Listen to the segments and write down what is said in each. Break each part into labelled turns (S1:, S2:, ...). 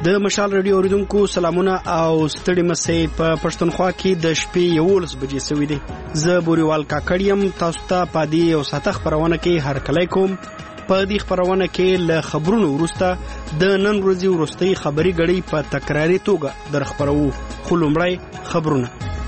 S1: د مشال رادیو اوریدونکو سلامونه او ستړي مسئ په پښتونخوا کې د شپې 11 بجې سوي دي. زه بوريوال کاکړیم تاسو ته پادي او ساته خبرونه کې هرکلی کوم. په دې خبرونه کې له خبرونو وروسته د نن ورځې وروستۍ خبري غړي په تکراري توګه در خبرو. خو لومړی خبرونه.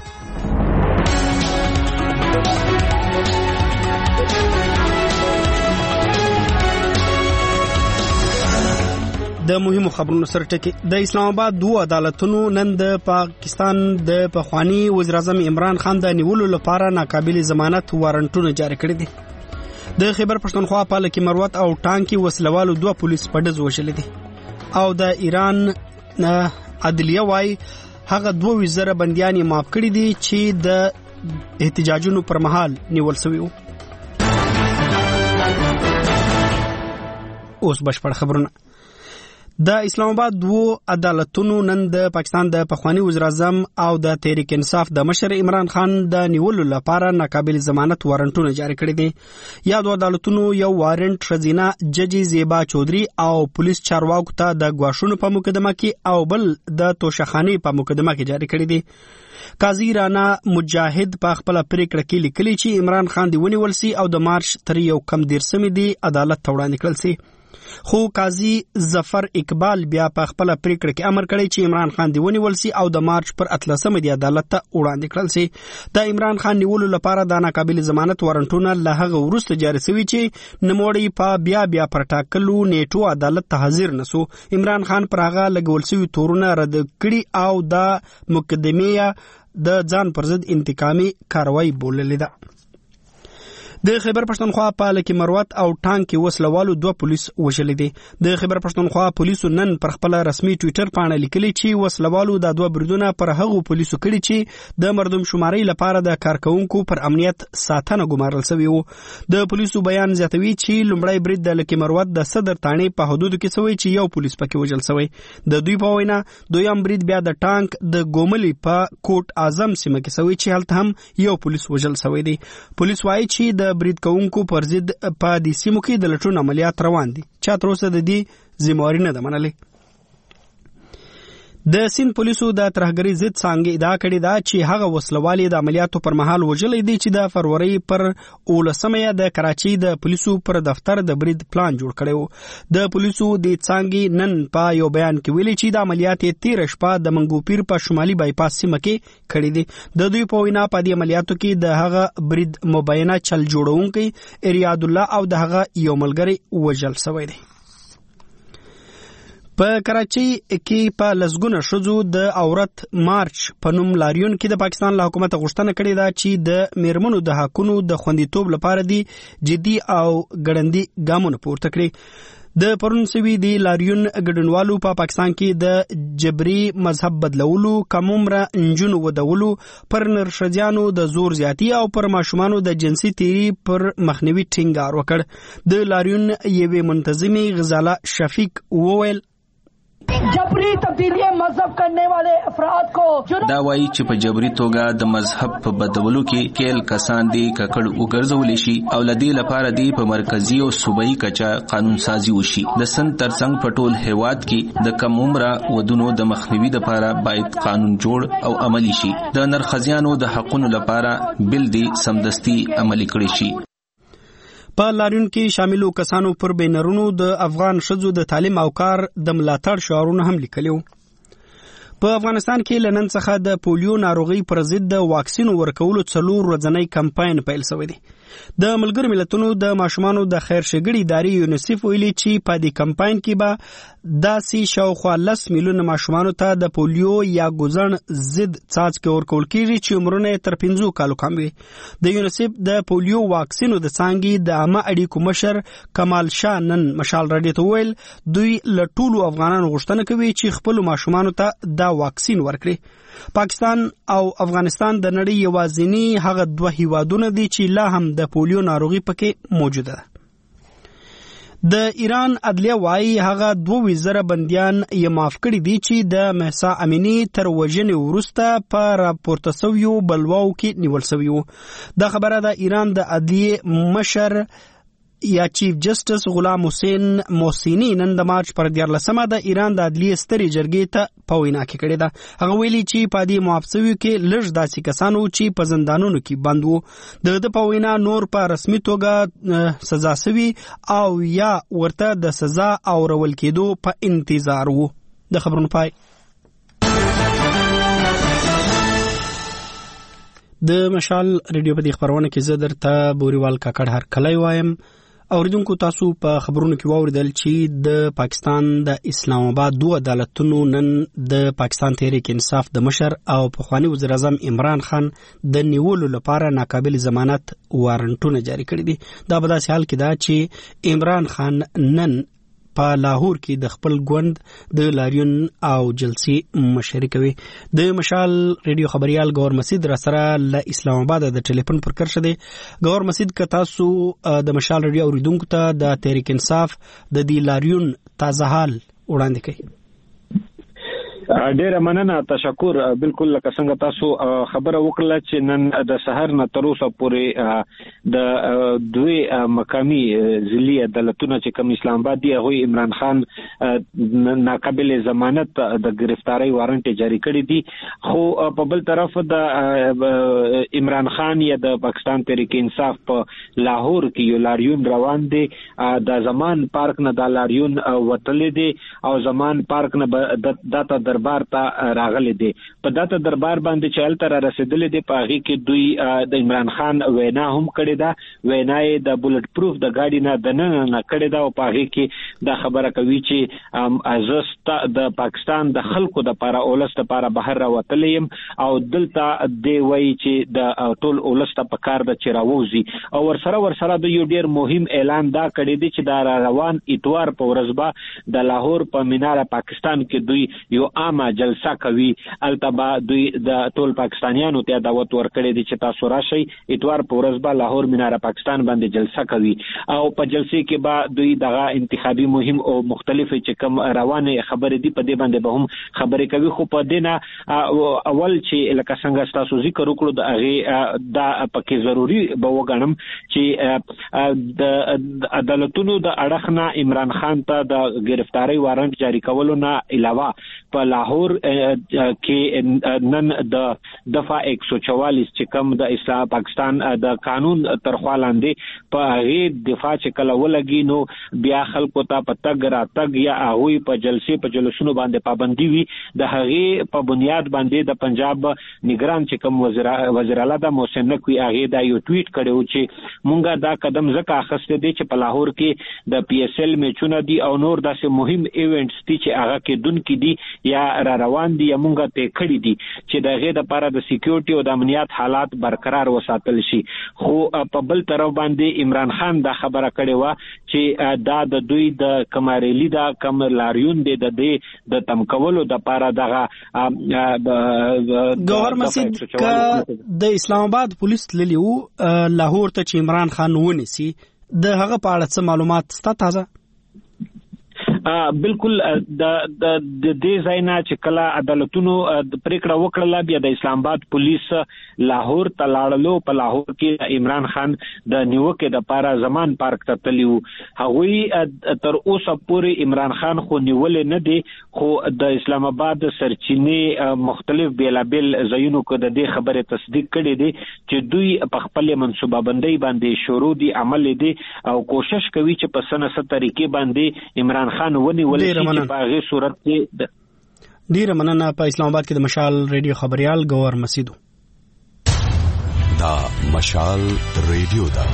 S1: د مهمو خبرونو سره ټکی. د اسلام آباد دوه عدالتونو نن د پاکستان د پخوانی وزیر اعظم عمران خان د نیولو لپاره ناقابل ضمانت وارنټونه جاری کړي دي. د خیبر پښتونخوا په لکه مروت او ټانکی وسلوالو دوه پولیس په ډز وشل دي. او د ایران عدلیه وايي هغه دوه وزره بنديان معاف کړي دي چې د احتجاجونو پر مهال نیول شوی وو. اوس بشپړ خبرونه. د اسلام آباد دوه عدالتونو نن د پاکستان د پخوانی وزیر اعظم او د تحریک انصاف د مشر عمران خان د نیولو لپاره ناقابل ضمانت وارنټونه جاری کړي دي. یا دوه عدالتونو یو وارنټ رزینا ججی زیبا چودري او پولیس چارواکو ته د غواښونو په مقدمه کې او بل د توشخانه په مقدمه کې جاری کړي دي. قاضی رانا مجاهد په خپل پریکړه کې لیکلي چې عمران خان دی ونیول سي او د مارچ تر یو کم 13 دی عدالت ته وړاندې کړل سي. خو قاضی ظفر اقبال بیا په خپل پریکړه کې امر کړی چې عمران خان دی ونیول سي او د مارچ پر 13 دی عدالت ته وړاندې کړل سي. د عمران خان نیولو لپاره د ناقابل ضمانت وارنټونه له هغه وروسته جاری شوي چې نوموړی په بیا پر ټاکلو نیټو عدالت ته حاضر نسو. عمران خان پر هغه لګول شوی تورونه رد کړي او د مقدمه د ځان پر ضد انتقامي کاروایی بوللې ده. د خیبر پښتونخوا په لکه مروت او ټانکی وسلوالو دوه پولیس وشل دي. د خیبر پښتونخوا پولیسو نن پر خپل رسمي ټوئیټر باندې لیکلي چې وسلوالو د دوه بریدونه پر هغو پولیسو کړي چې د مردم شماري لپاره د کارکونکو پر امنیت ساتنه ګمارل شوی وو. د پولیسو بیان زیاتوي چې لومړی برید د لکه مروت د صدر تانې په حدودو کې شوی چې یو پولیس پکې وژل شوی. د دوی په وینا دویم برید بیا د ټانک د ګوملي په کوټ اعظم سیمه کې شوی چې هلته هم یو پولیس وژل شوی دی. پولیس وايي چې د برید کوونکو پر ضد په دې سیمو کې د لټون عملیات روان دي. چا تر اوسه د دې ذمہواري نه ده منلې. د سین پولیسو د ترهګری ضد څنګه ادعا کړې ده چې هغه وسلوالې د عملیاتو پر مهال وژلې دي چې د فروری پر 18 د کراچي د پولیسو پر دفتر د برید پلان جوړ کړو. د پولیسو د څنګه نن په یو بیان کې ویلي چې د عملیات 13 شپه د منګوپیر په شمالي بایپاس سیمه کې کړې دي. د دوی په وینا په دې عملیاتو کې د هغه برید مبینه چل جوړونکي اریاد الله او د هغه یو ملګری وژل شوی دی. په کراچي کې په لسګونه شذو د عورت مارچ په نوم لاریون کې د پاکستان له حکومت غوښتنه کړې ده چې د میرمنو د حقونو د خوندیتوب لپاره دي جدي او ګړندي ګامونه پورته کړي. د پرون سوي دی لاریون ګډونوالو په پاکستان کې د جبري مذهب بدلولو، کمومره انجونو ودولو، پر نرشديانو د زور زیاتی او پر ماشومانو د جنسي تیری پر مخنیوي ټینګار وکړ. د لاریون یوې منتظمي غزاله شفیق وویل
S2: جبری تبدیلی مذهب کرنے والے افراد کو
S3: دا وایي چې په جبري توګه د مذهب په بدلولو کې کېل کسان دي ککړ وګرځول شي او لدی لپاره دی په مرکزی او صوبایي کچا قانون سازي وشي. د سن ترڅنګ په ټول هیواد کې د کم عمره ودونو د مخنیوي لپاره باید قانون جوړ او عملی شي. د نرخزیانو د حقونو لپاره بل دی سمدستي عملی کړی شي.
S1: په لاریون کې شاملو کسانو پر بینرونو د افغان ښځو د تعلیم او کار د ملاتړ شعارونه هم لیکلي وو. په افغانستان کې لنن څخه د پولیو ناروغي پر ضد د واکسین ورکولو 4 ورځنی کمپاین پیل شوی دی. د ملګرو ملتونو د ماشومانو د خیر ښېګړې ادارې یونیسف ویلي چې په دې کمپاین کې به داسې شاوخوا 10 میلیونه ماشومانو ته د پولیو یا ګوزن ضد څاڅکي ورکول کېږي چې عمرونه تر 15 کالو کم وي. د یونیسف د پولیو واکسینو د څانګې د عامه اړیکو مشر کمال شاه نن مشال رادیو ته ویل دوی له ټولو افغانانو غوښتنه کوي چې خپل ماشومانو ته دا واکسین ورکړي. پاکستان او افغانستان د نړۍ یوازینی هغه دوه هیوادونه دي چې لا هم د پولیو ناروغي پکې موجوده ده. د ایران عدلیه وايي هغه 2 وزره بنديان یې معاف کړي دي چې د مهسا امینی تر وژنې وروسته په راپورته شویو بلواو کې نیول شوی وو. دا خبره د ایران د عدلیه مشر یا چیف جسټس غلام حسین محسنی نن د مارچ پر 14مه د ایران د عدلیې سترې جرګې ته په وینا کې کړې ده. هغه ویلي چې په دې معافسوي کې لږ داسې کسانو چې په زندانونو کې بند وو د په وینا نور په رسمي توګه سزا سوي او یا ورته د سزا او رول کېدو په انتظار وو. د خبرونو پای. د مشال ریډیو په دې خبرونه کې زه درته بوريوال کاکړ هر کله وایم. اوریدونکو تاسو په خبرونو کې واوریدل چې د پاکستان د اسلام آباد 2 عدالتونو نن د پاکستان تحریک انصاف د مشر او پخوانی وزیر اعظم عمران خان د نیولو لپاره ناقابل ضمانت وارنټونه جاری کړي دي. دا په داسې حال کې ده چې عمران خان نن په لاهور کې د خپل ګوند د لاریون او جلسې مشري کوي. د مشال ریډیو خبريال ګور مسید را سره له اسلام آباد د ټلیفون پر کرشه دی. ګور مسید که تاسو د مشال ریډیو اوریدونکو ته د تحریک انصاف د دې لاریون تازه حال وړاندې کوي.
S4: ډیره مننه، تشکر. بالکل لکه څنګه تاسو خبره وکړه چې نن د سحر نه تر اوسه پورې د دوی مقامی ضلعي عدالتونه چې کوم اسلام آباد دی هغه عمران خان ناقابل ضمانت د گرفتاری وارنټ جاری کړی دي. خو په بل طرف د عمران خان یا د پاکستان تحریک انصاف په لاهور کې یو لاریون روان دی. د زمان پارک نه د لاریون وتلې دي او زمان پارک نه داته دربار ته راغلي دي. په داته دربار باندې چې هلته را رسیدلې دي په هغه کې دوی د عمران خان وینا هم کړې ده. وینا یې د بولټ پروف د گاډي نه د نه کړې ده او په هغه کې د خبره کوي چې ازست د پاکستان د خلکو د لپاره اولست لپاره بهر راوتلیم او دلته دی وایي چې د ټول اولست په کار د چراووزي او ورسره د یو ډیر مهم اعلان دا کړی دی چې دا روان اتوار په ورځ به د لاهور په مینار پاکستان کې دوی یو عامه جلسه کوي. التبا دوی د ټول پاکستانیانو ته دعوت ورکړي دي چې تاسو راشئ اتوار په ورځ به لاهور مینار پاکستان باندې جلسه کوي او په جلسې کې به دوی دغه انتخابي مهم او مختلفه چې کوم روانه خبرې دي په دې باندې به هم خبرې کوي. خو په دې نه اول چې لکه څنګه تاسو ذکر وکړو د هغه دا پکې ضروری به وګڼم چې د عدالتونو د اړخنه عمران خان ته د گرفتاری وارنټ جاری کولو نه علاوه په لاهور کې نن د دفعه 144 چې کوم د اسلام پاکستان د قانون تر خوا لاندې په هغه دفاع چې کله ولګي نو بیا خلکو ته په تګ را تګ یا هغه په جلسې په جلسونو باندې پابندي وي. د هغه په بنیاد باندې د پنجاب نگران چې کوم وزیر اعلی د محسن نقوی هغه دا یو ټویټ کړو چې مونږه دا قدم زکه اخسته دي چې په لاهور کې د پی ایس ایل میچونه دي او نور داسې مهم ایونټس دي چې هغه کې دن کې دي یا روان دي یا مونږه ته کړی دي چې د هغه لپاره د سکیورټي او د امنیت حالات برقرار وساتل شي. خو په بل طرف باندې عمران خان دا خبره کړې و چې دا د دوی د کماریلی دا کم لاریون دی د تمکولو د لپاره دغه
S1: ګور مسجد د اسلام آباد پولیس لیو لاهور ته چې عمران خان ونیسي د هغه په اړه څه معلومات ستاسو تازه؟
S4: بالکل د دې ځاینا چې کله عدالتونو پریکړه وکړه بیا د اسلام آباد پولیس لاهور ته لاړلو. په لاهور کې عمران خان د نیوکه د لپاره زمان پارک ته تلیو. هغوی تر اوسه پورې عمران خان خو نیولې نه دي خو د اسلام آباد سرچینې مختلف بیلابل ځایونو کې د دې خبره تصدیق کړي دي چې دوی په خپل منصوبه بندۍ باندې شروع دي عمل دي او کوشش کوي چې په سنت طریقې باندې عمران خان ونی ولې چې په هغه صورت کې
S1: ډیره مننه. په اسلام آباد کې د مشال ریډیو خبريال ګور مسیدو.
S5: دا مشال ریډیو دا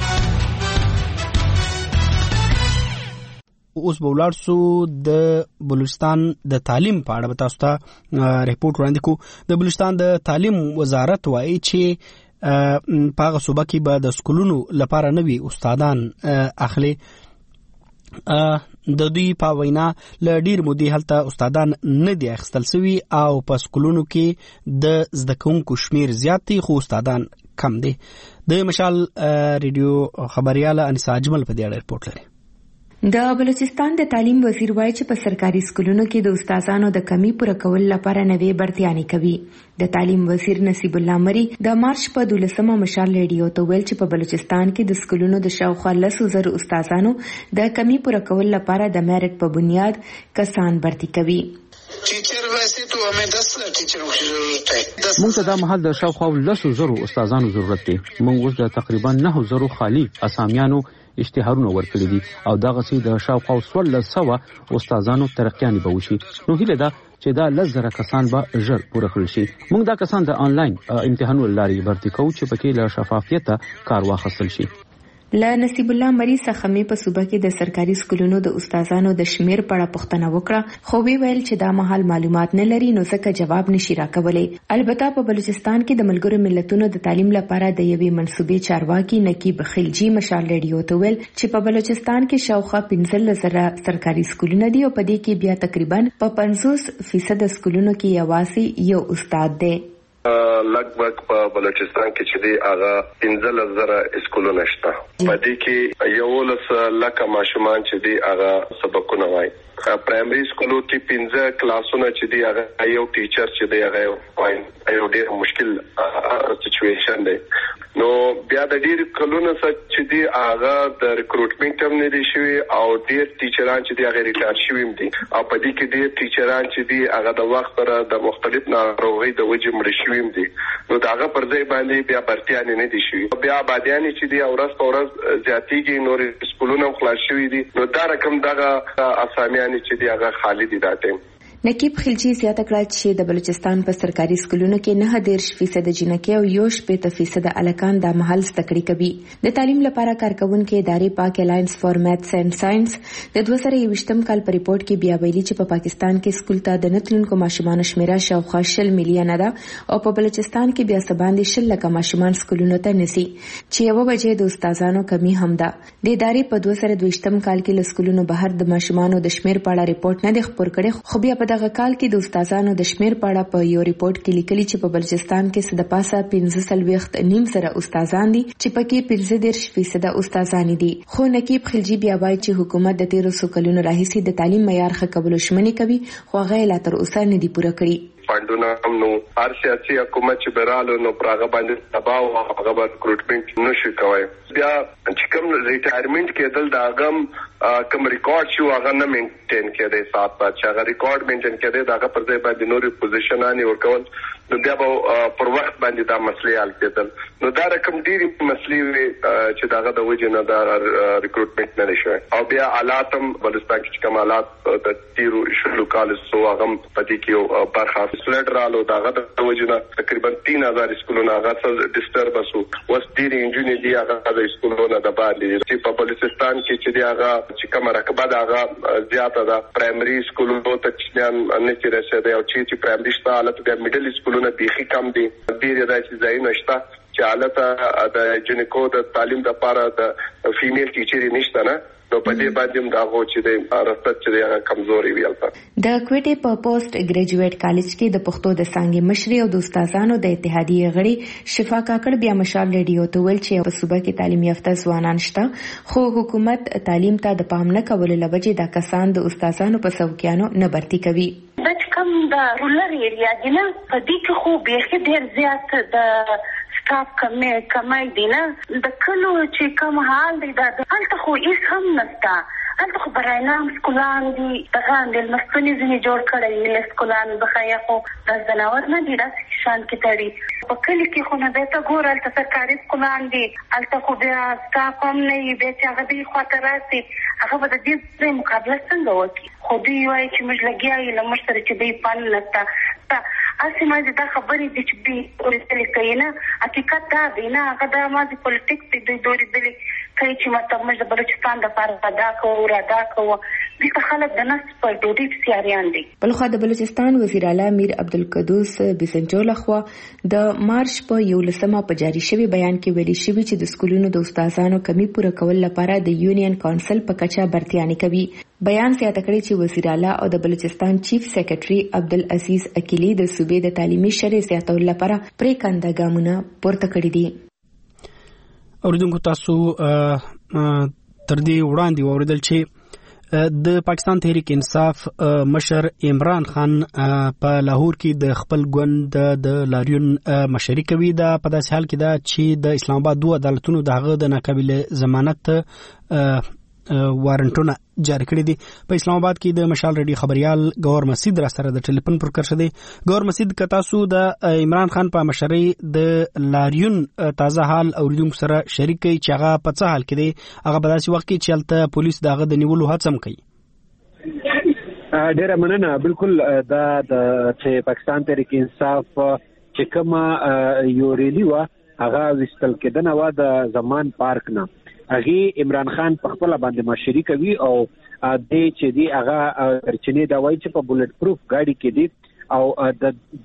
S1: اوس به ولاړ سو د بلوچستان د تعلیم په اړه تاسو ته ریپورت وړاندې کو. د بلوچستان د تعلیم وزارت وایي چې په هغه صوبه کې به د سکولونو لپاره نوي استادان اخلي. د دوی په وینا ل ډیر مودې هلته استادان نه دي اخستل سوي او په سکولونو کې د زده کوونکو شمیر زیات دي خو استادان کم دي. د مشال ریډیو خبرياله انیسا اجمل په دې اړه ریپورت لري.
S6: د بلوچستان د تعلیم وزیر وایي چې په سرکاري سکولونو کې د استادانو د کمی پوره کولو لپاره نوې برتیانې کوي. د تعلیم وزیر نصیب الله مری د مارچ په 12مه مشال ریډیو ته ویل چې په بلوچستان کې د سکولونو د شاوخوا 100,000 استادانو د کمی پوره کولو لپاره د میرټ په بنیاد کسان برتی کوي.
S7: टीचर वैसे तो हमें 10 टीचरों की जरूरत है.
S8: موږ ته د محل د شاوخوا 100,000 استادانو ضرورت دی. موږ اوس د تقریبا 9,000 خالی اسامیانو اشتهارونه ورکړي دي او دغه سي د شاوخوا 1,400 استادانو ترقیان به وشي. نو هیله ده چې دا 10,000 کسان به ژر پوره کړل شي. موږ دا کسان د انلاین امتحانونو لاري برتی کوو چې پکې له شفافیت کار واخیستل شي.
S6: له نصیب الله مری څخه مې په صوبه کې د سرکاري سکولونو د استادانو د شمیر په اړه پوښتنه وکړه، خو ویل چې دا مهال معلومات نه لري نو ځکه جواب نشي راکولای. البته په بلوچستان کې د ملګرو ملتونو د تعلیم لپاره د یوې منسوبې چارواکي نقیب خلجی مشال ریډیو ته ویل چې په بلوچستان کې شاوخوا 15,000 سرکاري سکولونه دي او په دې کې بیا تقریبا په 50% سکولونو کې یوازې یو استاد دی.
S9: لګبګ په بلوچستان کې چې دی هغه 15,000 اسکولونه شته. په دې کې 11,00,000 ماشومان چې دی هغه سبقونه وایي. پرایمري سکولو کې 15 کلاسونه چې دی هغه یو ټیچر چې دی هغه وایي. یو ډېر مشکل سچويشن دی. نو بیا د ډېر کلونو چې دی هغه د ریکروټمنټ هم نه دي شوی او ډېر ټیچران چې دی هغه ریټایر شوی دي او په دې کې ډېر ټیچران چې دی هغه د وخت سره د مختلف ناروغي د وجې مړ شوی دي. نو داغه پر ځای باندې بیا برتیان نه دي شوی. بیا آبادیان چې دی ورځ په ورځ زیاتېږي، نور سکولونه خلاص شوی دي. نو دا رقم دغه اسامیان چې دی هغه خالی دي راته.
S6: نقیب خلجی زیاته کړه چې د بلوچستان په سرکاري سکولونو کې 9% جنکۍ او 8% الکان د محل زده کړې کوي. د تعلیم لپاره کارکونکو ادارې پاک الاینس فار میتھس اینڈ ساينس د 2021م کال په ریپورت کې بیا ویلي چې په پاکستان کې سکول ته د نتلونکو ماشومان شمیره شاوخوا 10 میلیونه ده او په بلوچستان کې بیا سباندې 10,00,000 ماشومان سکولونو ته نسی چې یو وجه د استادانو کمی هم ده. د ادارې په 2022م کال کې له سکولونو بهر د ماشومانو د شمیر په اړه ریپورت نه دی خبر کړي، خو بیا په دغه کال کې د استادانو د شمیر په اړه په یو ریپورت کې لیکلي چې په بلوچستان کې څه د پاسه 15.9 استادان دي چې پکې 15% استادان دي. خو نقیب خلجی بیا وایي چې حکومت د 13 کلونو راهیسې د تعلیم معیار ښه کولو ژمنې کوي خو هغه لا تر اوسه نه دي پوره کړي.
S9: فاندونه هم نو هر سیاسي حکومت چې برالو نو پراغه باندې دباو او هغه باندې ریکروټمنټ نشي کوي. بیا چې کوم ریټایرمنټ کېدل دا غم کوم ریکارډ شو هغه نه مینټین کېده. سات پات چې هغه ریکارډ مینټین کېده دا هغه پر ځای باندې نوري پوزیشنانه ورکول نو بیا پر وخت باندې دا مسلې حل کېدل. نو دا رقم ډېری مسلې چې داغه د وجه نه دا ریکروټمنټ نه شوی او بیا حالاتم بلوچستان کې کوم حالات د تیرو شلو کال سو هغه پدې کې برخه سلیډرالو داغه د وجه نه تقریبا 3,000 اسکولونه هغه ډیسټربنس وو ډېری انجینیر دی هغه د اسکولونو د باندې چې په بلوچستان کې چې دی هغه چې کوم رقبه دا هغه زیاته ده. پرایمري اسکولونو ته چې نه کې رسېده او چې پرایمري شته حالت د میډل اسکولونو بيخي کم دي. ډېر داسې ځای نشته چې حالت د جنکو د تعلیم لپاره د فیمیل ټیچر نشته نه. نو په دې باندې دا غو چې د رسټ چې هغه کمزوري ویلته.
S6: د کوټې په پوسټ ګریجویټ کالج کې د پښتو د څنګه مشري او د استادانو د اتحادیه غړي شفا کاکړ بیا مشال ریډیو ته ویل چې په صوبه کې تعلیم یافته ځوانان شته خو حکومت تعلیم ته د پام نه کولو لوجه د کسان د استادانو په څوکیانو نه برتی کوي.
S10: د کوم د رولر ایریا دی نه په دې کې خو به ډیر زیات د سټاف کمای دی نه د کلو چې کوم حال دی دا هلته خو هیڅ هم نشته. هلته خو براینام سکولان دي دغه د مستنی ځنی جوړ کړی مل سکولان بخیا خو د زناور نه دي راځي شان کې تړي په کلی کې خو نه ده ګور هلته سرکاري سکولان دي هلته خو بیا سټاف هم نه وي به چې هغه دی خاطراتي هغه به د دې مقابله څنګه وکړي. خو دوی وایي چې موږ لګیایو له موږ سره چې دی پال لته اسی ما دا خبرې دي چې به ورته کوي نه حقیقت دا دی نه هغه د مازی پالیټکس د دوري دلی کوي چې مطلب موږ د بلوچستان د لپاره ادا کوو د خلک د نس په ډوډۍ سیاریان دي.
S6: بلخو د بلوچستان وزیر اعلی میر عبدالقدوس بسنجو لخوا د مارچ په 11مه په جاری شوی بیان کې ویلي شوی چې د سکولونو د استادانو کمی پوره کول لپاره د یونین کونسل په کچا برتیانې کوي. بیان زیاته کړی چې وزیر اعلی او د بلوچستان چیف سیکریټري عبدالعزیز اکیلی د صوبې د تعلیمي شرې زیاتولو لپاره پریکنده ګامونه پورته کړي دي.
S1: اوریدونکو تاسو تر دې وړاندې اوریدل چې د پاکستان تحریک انصاف مشر عمران خان په لاهور کې د خپل ګوند د لاریون مشري کوي. دا په داسې حال کې ده چې د اسلام آباد دوه عدالتونو د هغه د ناقابل ضمانت وارنټونه جاری کړی دي. په اسلام آباد کې د مشال ریډیو خبريال ګور مسعود را سره د ټلیفون پر کرشه دي. ګور مسعود که تاسو د عمران خان په مشرۍ د لاریون تازه حال اوریدونکو سره شریک کی چې هغه په څه حال کې دی، هغه په داسې وخت کې چې هلته پولیس دغه د نیولو هڅه کوي.
S4: ډیره مننه. بالکل دا د پاکستان تحریک انصاف چې کومه یو ریلی و هغه وستل کېدنه و د زمان پارک نه. هغه عمران خان په خپل باندې مشري کوي او د چې دی هغه ترچنی دا وایي چې په بولټ پروف گاډي کې دی او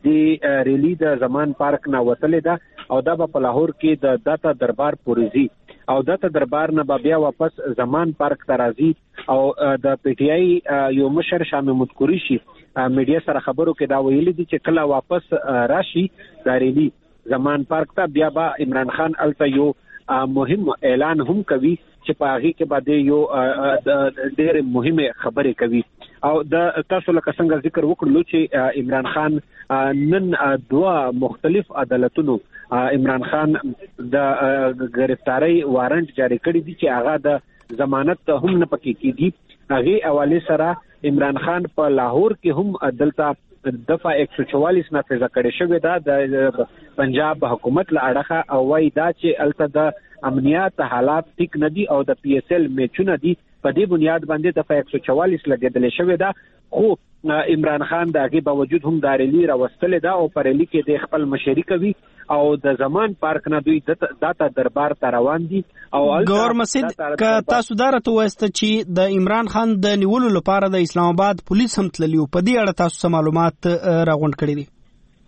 S4: د ریلی د زمان پارک نه وتلې ده او دا په لاهور کې د داتا دربار پوریزي او داتا دربار نه بیا واپس زمان پارک ته راځي او د پی ټی آی یو مشر شاه محمود قریشي میډیا سره خبرو کې دا ویلي دي چې کله واپس راشي دا ریلی زمان پارک ته بیا با عمران خان الته یو مهم اعلان هم کوي چې په هغه کې باندې یو ډېر مهمه خبره کوي او د تاسو لکه څنګه ذکر وکړلو چې عمران خان نن دوه مختلف عدالتونو عمران خان د گرفتاری وارنټ جاری کړی دي چې هغه د ضمانت هم نه پکې کیږي. هغه حواله سره عمران خان په لاهور کې هم عدالت دفعه 144 نافذ کړي شوې ده د پنجاب حکومت له اړخه او وايي دا چې الته د امنیت حالات ټیک نه دي او د پی ایس ایل میچونه دي په دې بنیاد باندې دفعه 144 لګیدل شوې ده. خو عمران خان د هغه باوجود هم د ریلی راوستل ده او پر ریلی کې د خپل مشري کوي او د زمان پارک نه دوی داتا دربار ته روان دي. او
S1: ګور مسعود که تاسو دارته وایسته چې د عمران خان د نیولو لپاره د اسلام آباد پولیس هم تللی په دې اړه تاسو معلومات راغونډ کړی دي؟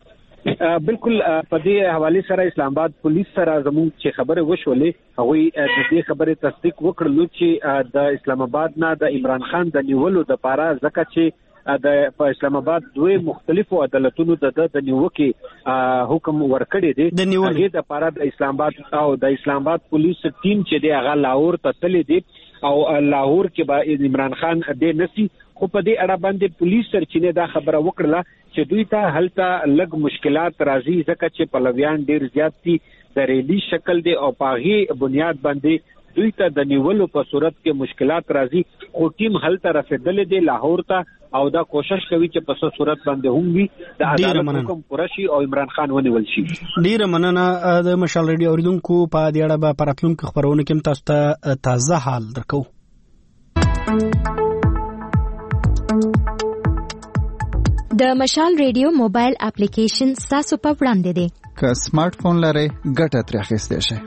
S4: بالکل په دې حواله سره اسلام آباد پولیس سره زموږ چې خبره وشولې هغه د دې خبره تصدیق وکړلو چې د اسلام آباد نه د عمران خان د نیولو لپاره ځکه چې په اسلام آباد دوه مختلفو عدالتونو د نیوکې حکم ورکړی دی. هغه د لپاره د اسلام آباد او د اسلام آباد پولیس ټیم چې دی هغه لاهور ته تللی دی او لاهور کې به عمران خان د نسی خو په دې اړه باندې پولیس سرچینه دا خبره وکړه چې دوی ته هلته لږ مشکلات راځي ځکه چې پلویان ډیر زیات دي د ریلی شکل دی او په هغه بنیاد باندې دوی ته د نیولو په صورت کې مشکلات راځي. خو ټیم هلته رسیدل دی لاهور ته او دا کوشش کوي چې په څه صورت باندې هم وي د عدالت حکم پوره شي او عمران خان ونیول شي.
S1: ډیره مننه. د مشال ریډیو اوریدونکو په دې اړه به پراتلونکو خبرونه کې تاسو ته تازه حال درکو.
S11: د مشال ریډیو موبایل اپلیکیشن تاسو په وړاندې دی.
S12: که سمارټ فون لرئ ګټه ترې اخیستی شئ.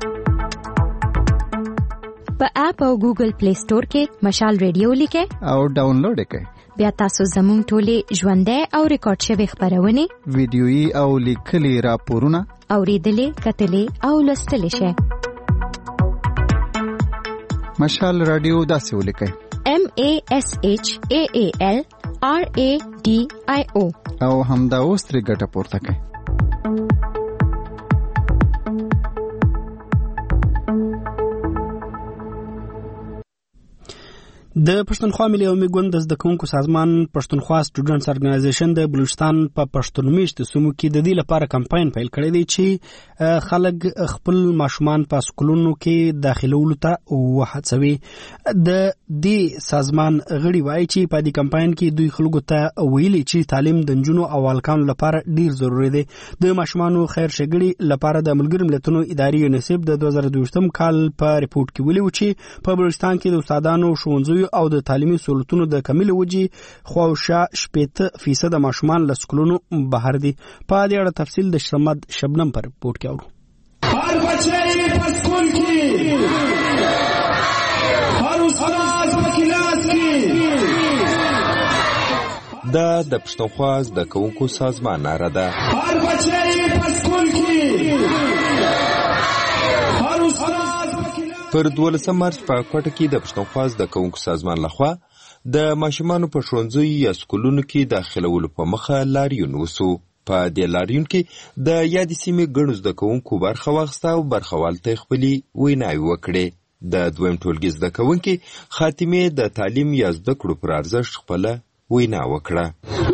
S11: په اپ او ګوګل پلی سٹور کې مشال ریډیو لیکئ
S12: او ډاونلوډ یې کړئ.
S11: بیا تاسو زموږ ټولې ژوندۍ او ریکارډ شوې خبرونه،
S12: ویډیويي او لیکلي راپورونه
S11: اوریدلې، کتلې او لوستلې شئ.
S12: مشال ریډیو داسې ولیکئ:
S11: MASHALRADIO
S12: او همدا اوس ترې ګټه پورته کړئ.
S1: د پښتونخوا ملي عمومي ګوند د زده کوونکو سازمان پښتونخوا سټوډنټس ارګنایزیشن د بلوچستان په پښتون میشتو سیمو کې د دې لپاره کمپاین پیل کړی دی چې خلک خپل ماشومان په سکولونو کې داخلولو ته وهڅوي. د دې سازمان غړي وایي چې په دې کمپاین کې دوی خلکو ته ویلي چې تعلیم د نجونو او هلکانو لپاره ډیر ضروري دی. د ماشومانو خیر ښېګړې لپاره د ملګرو ملتونو ادارې یونیسف د 2022 کال په ریپورت کې ویلي و چې په بلوچستان کې د استادانو، ښوونځیو او د تعلیمي سہولتونو د کمیل وجې خواوشا 80% ماشومان له سکولونو بهر دي. په دې اړه تفصیل د شبنم پر ریپورت کې اورو.
S2: هر بچی په سکول کې، هر استاد په کلاس کې،
S5: دا د پښتونخوا زده کوونکو سازمان ناره ده.
S2: هر بچی په سکول کې، هر استاد
S5: پر 12 مارچ په کوټه کې د پښتونخوا زده کوونکو سازمان لخوا د ماشومانو په ښوونځیو یا سکولونو کې داخلولو په مخه لاریون وسو. په دې لاریون کې د یادې سیمې ګڼو زده کوونکو برخه واخیسته او برخوال ته خپلې ویناوې وکړې. د دویم ټولګي زده کوونکي خاتمې د تعلیم یا زده کړو پر ارزښت خپله وینا وکړه.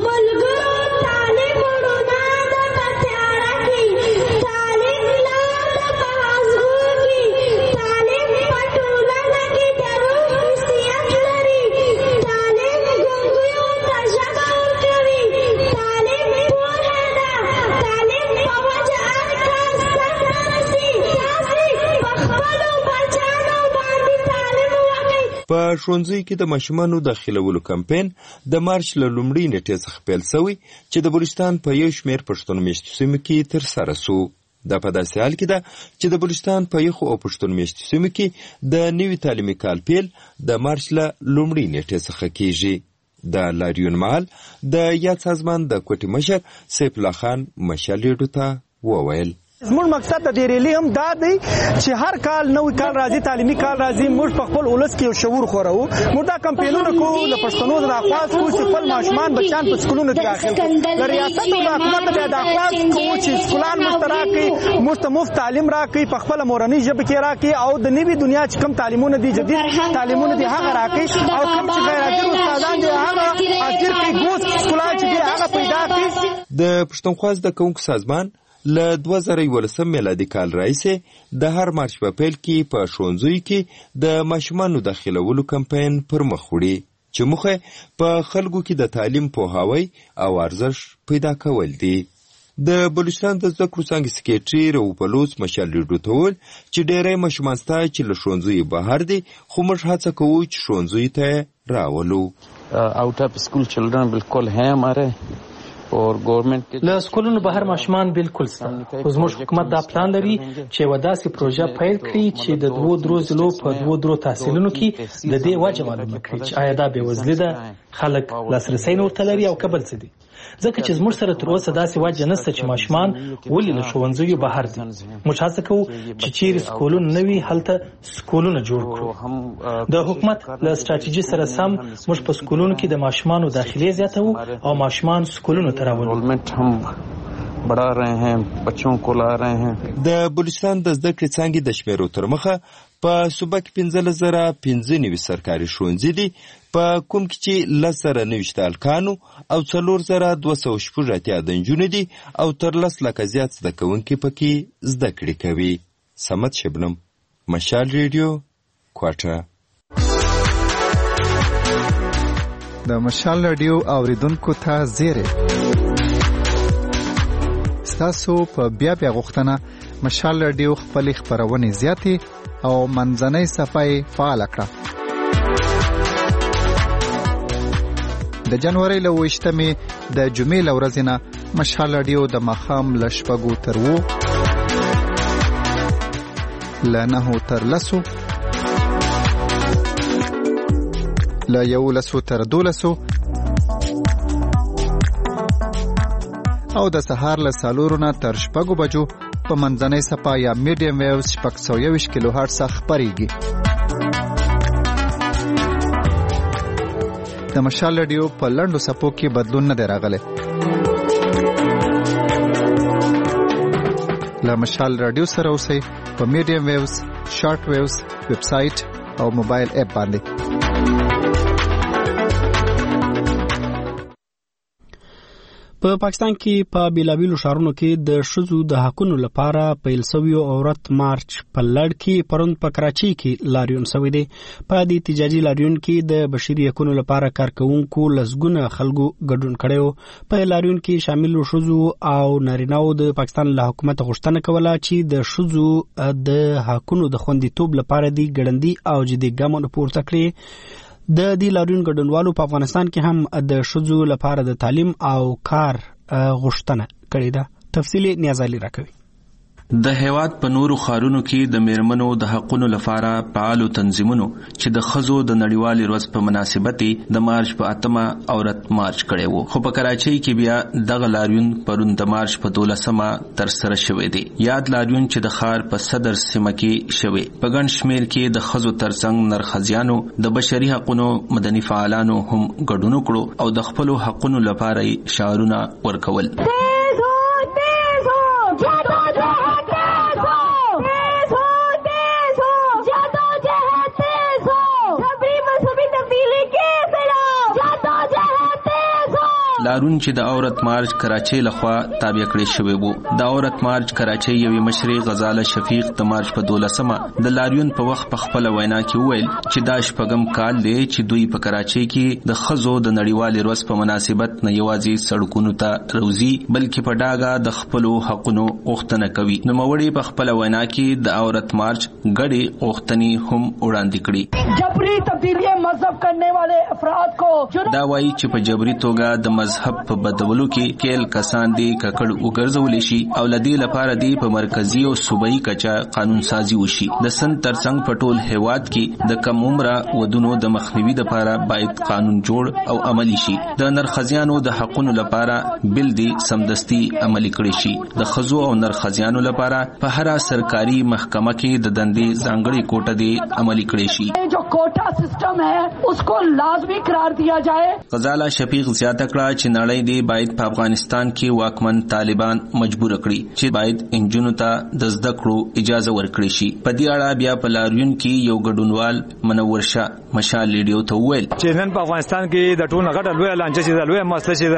S5: په ښوونځیو کې د ماشومانو داخلولو کمپین د مارچ له لومړۍ نیټې څخه پیل شوی چې د بلوچستان په یو شمېر پښتون میشتو سیمو کې ترسره سو. دا په داسې حال کې ده چې د بلوچستان په یخو او پښتون میشتو سیمو کې د نوي تعلیمي کال پیل د مارچ له لومړۍ نیټې څخه کیږي. د لاریون مهال د یاد سازمان د کوټې مشر سیف الله خان مشال ریډیو ته وویل
S13: زموږ مقصد د دې ریلی هم دا دی چې هر کال نوې کال راځي، تعلیمي کال راځي، موږ په خپل ولس کې یو شعور خورو. موږ دا کمپینونه کوو د پښتنو د اخواز کوو چې خپل ماشومان بچیان په سکولونو کې داخل کړي. د ریاست او د حکومت د اخواز کوو چې سکولان مشترک کړي، موږ ته مفت تعلیم راکړي، په خپل مورنۍ ژبه کې راکړي او د نوي دنیا چې کوم تعلیمونه دي، جدید تعلیمونه دي، هغه راکړي او کوم چې غیر حاضر استادان دي هغه حاضر کړي، ګوس سکولان چې دي هغه پیدا کړي.
S5: د پښتونخوا زده کوونکو سازمان له 2011 میلادي کال راهیسې د هر مارچ په پیل کې په ښوونځیو کې د ماشومانو داخلولو کمپاین پر مخ وړي چې موخه په خلکو کې د تعلیم پوهاوی او ارزښت پیدا کول دي. د بلوچستان د زده کړو څانګې سکریټري روبلوس مشال ریډیو ته وویل چې ډېری ماشومان شته چې له ښوونځیو بهر دي، خو موږ هڅه کوو چې ښوونځیو ته راولو.
S14: आउट ऑफ स्कूल चिल्ड्रन बिल्कुल हैं हमारे और गवर्नमेंट
S15: له سکولونو بهر ماشومان بالکل سته، خو زموږ حکومت دا پلان لري چې یوه داسې پروژه پیل کړي چې د 2 ځلو په 2 تحصیلونو کې د دې وجه معلومه کړي چې آیا دا بېوزلي ده، خلک لاسرسی نه ورته لري او که بل څه دي. ځکه چې زموږ سره تر اوسه داسې وجه نشته چې ماشومان ولې له ښوونځیو بهر دي. موږ هڅه کوو چې چیرې سکولونه نه وي هلته سکولونه جوړ کړو. د حکومت له ستراتیژي سره سم موږ په سکولونو کې د ماشومانو داخلي زیاتوو او ماشومان سکولونو ته راولو.
S14: بڑھا رہے ہیں، بچوں کو لا رہے ہیں.
S5: د بلوچستان د زده کړې څانګې د شمیرو تر مخه په صوبه کې 15,095 سرکاري ښوونځي دي، په کوم کې چې 10,090 هلکانو او 4,280 د نجونو دي او تر 10 لکه زیات زده کوونکي پکې زده کړې کوي. صمد شبنم، مشال ریډیو، کوټه.
S12: د مشال ریډیو اوریدونکو ته زیری تاسو په بیا غوښتنه مشال ریډیو خپل خبرونه زیاتې او منځنۍ صفحه فعال کړه. د جنوري له 28مې د جمعې له ورځې نه مشال ریډیو د ماښام له 6 تر 9 له 9 تر 10 له 11 تر 12 او د سهار له 4 نه تر 6 بجو په منځنۍ صفحه یا میډیم ویوز 621 کیلو هرتز خبريږي. د مشال ریډیو په لنډو صفحو کې بدلون نه دی راغلی. له مشال ریډیو سره اوسئ په میډیم ویوز، شارټ ویوز، ویب سټ او موبایل اپ باندې.
S1: په پاکستان کې په بیلابیلو ښارونو کې د ښځو د حقونو لپاره پیل شوی عورت مارچ په لړ کې پرون په کراچۍ کې لاریون شوی دی. په دې احتجاجي لاریون کې د بشري حقونو لپاره کارکونکو لسګونه خلکو ګډون کړی. په لاریون کې شامل ښځو او نارینه‌و د پاکستان له حکومت غوښتنه کوله چې د ښځو د حقونو د خوندیتوب لپاره د ګړندي او جدي ګامونه پورته کړي. د دې لاریون ګډونوالو په افغانستان کې هم د ښځو لپاره د تعلیم او کار غوښتنه کړې ده. تفصیلی نیازالي راکوي.
S3: د هیواد په نورو ښارونو کې د میرمنو د حقونو لپاره فعالو تنظیمونو چې د ښځو د نړیوالې ورځ په مناسبت د مارچ په 8مه عورت مارچ کړی وو، خو په کراچۍ کې بیا دغه لاریون پرون د مارچ په 12مه تر سره شوی دی. یاد لاریون چې د ښار په صدر سیمه کې شوی په ګڼ شمیر کې د ښځو ترڅنګ نرخزیانو د بشري حقونو مدني فعالانو هم ګډون وکړو او د خپل حقونو لپاره شعارونه ورکول. لارون چې د عورت مارچ کراچۍ لخوا تابع کړی شوی وو. د عورت مارچ کراچۍ یوې مشرې غزاله شفیق د مارچ په 12مه د لاریون په وخت په خپل وینا کې وویل چې دا شپږم کال دی چې دوی په کراچۍ کې د ښځو د نړیوالې ورځ په مناسبت نه یوازې سړکونو ته روزي بلکې په ډاګه د خپلو حقونو غوښتنه کوي. نوموړي په خپل وینا کې د عورت مارچ ګډې غوښتنې هم وړاندې کړي.
S2: جبري تبدیلی مذهب کرنے والے افراد کو
S3: دا وایي چې په جبري توګه د مذهب په بدلولو کې کېل کسان دي ککړ وګرځول شي او لدی لپاره دی په مرکزی او صوبایي کچا قانون سازي وشي. د سن ترڅنګ په ټول هیواد کې د کم عمره ودونو د مخنیوي لپاره باید قانون جوړ او عملی شي. د نرخزیانو د حقونو لپاره بل دی سمدستي عملی کړي شي. د خزو او نرخزیانو لپاره په هر سرکاري محکمه کې د دندې ځانګړي کوټه دی عملی کړي شي.
S2: جو کوټا سسٹم ہے اس کو لازمی قرار دیا جائے.
S3: غزاله شفیق زیاته کړه چې نړۍ دی باید په افغانستان کې واکمن طالبان مجبور کړي چې باید انجونو ته د زده کړو اجازه ورکړي شي. په دې اړه بیا په لاریون کې یو ګډونوال منور شاه مشال لیډیو ته وویل
S13: چې نن په افغانستان کې د ټول غټه لوی لانجه چې د لوی مسله چې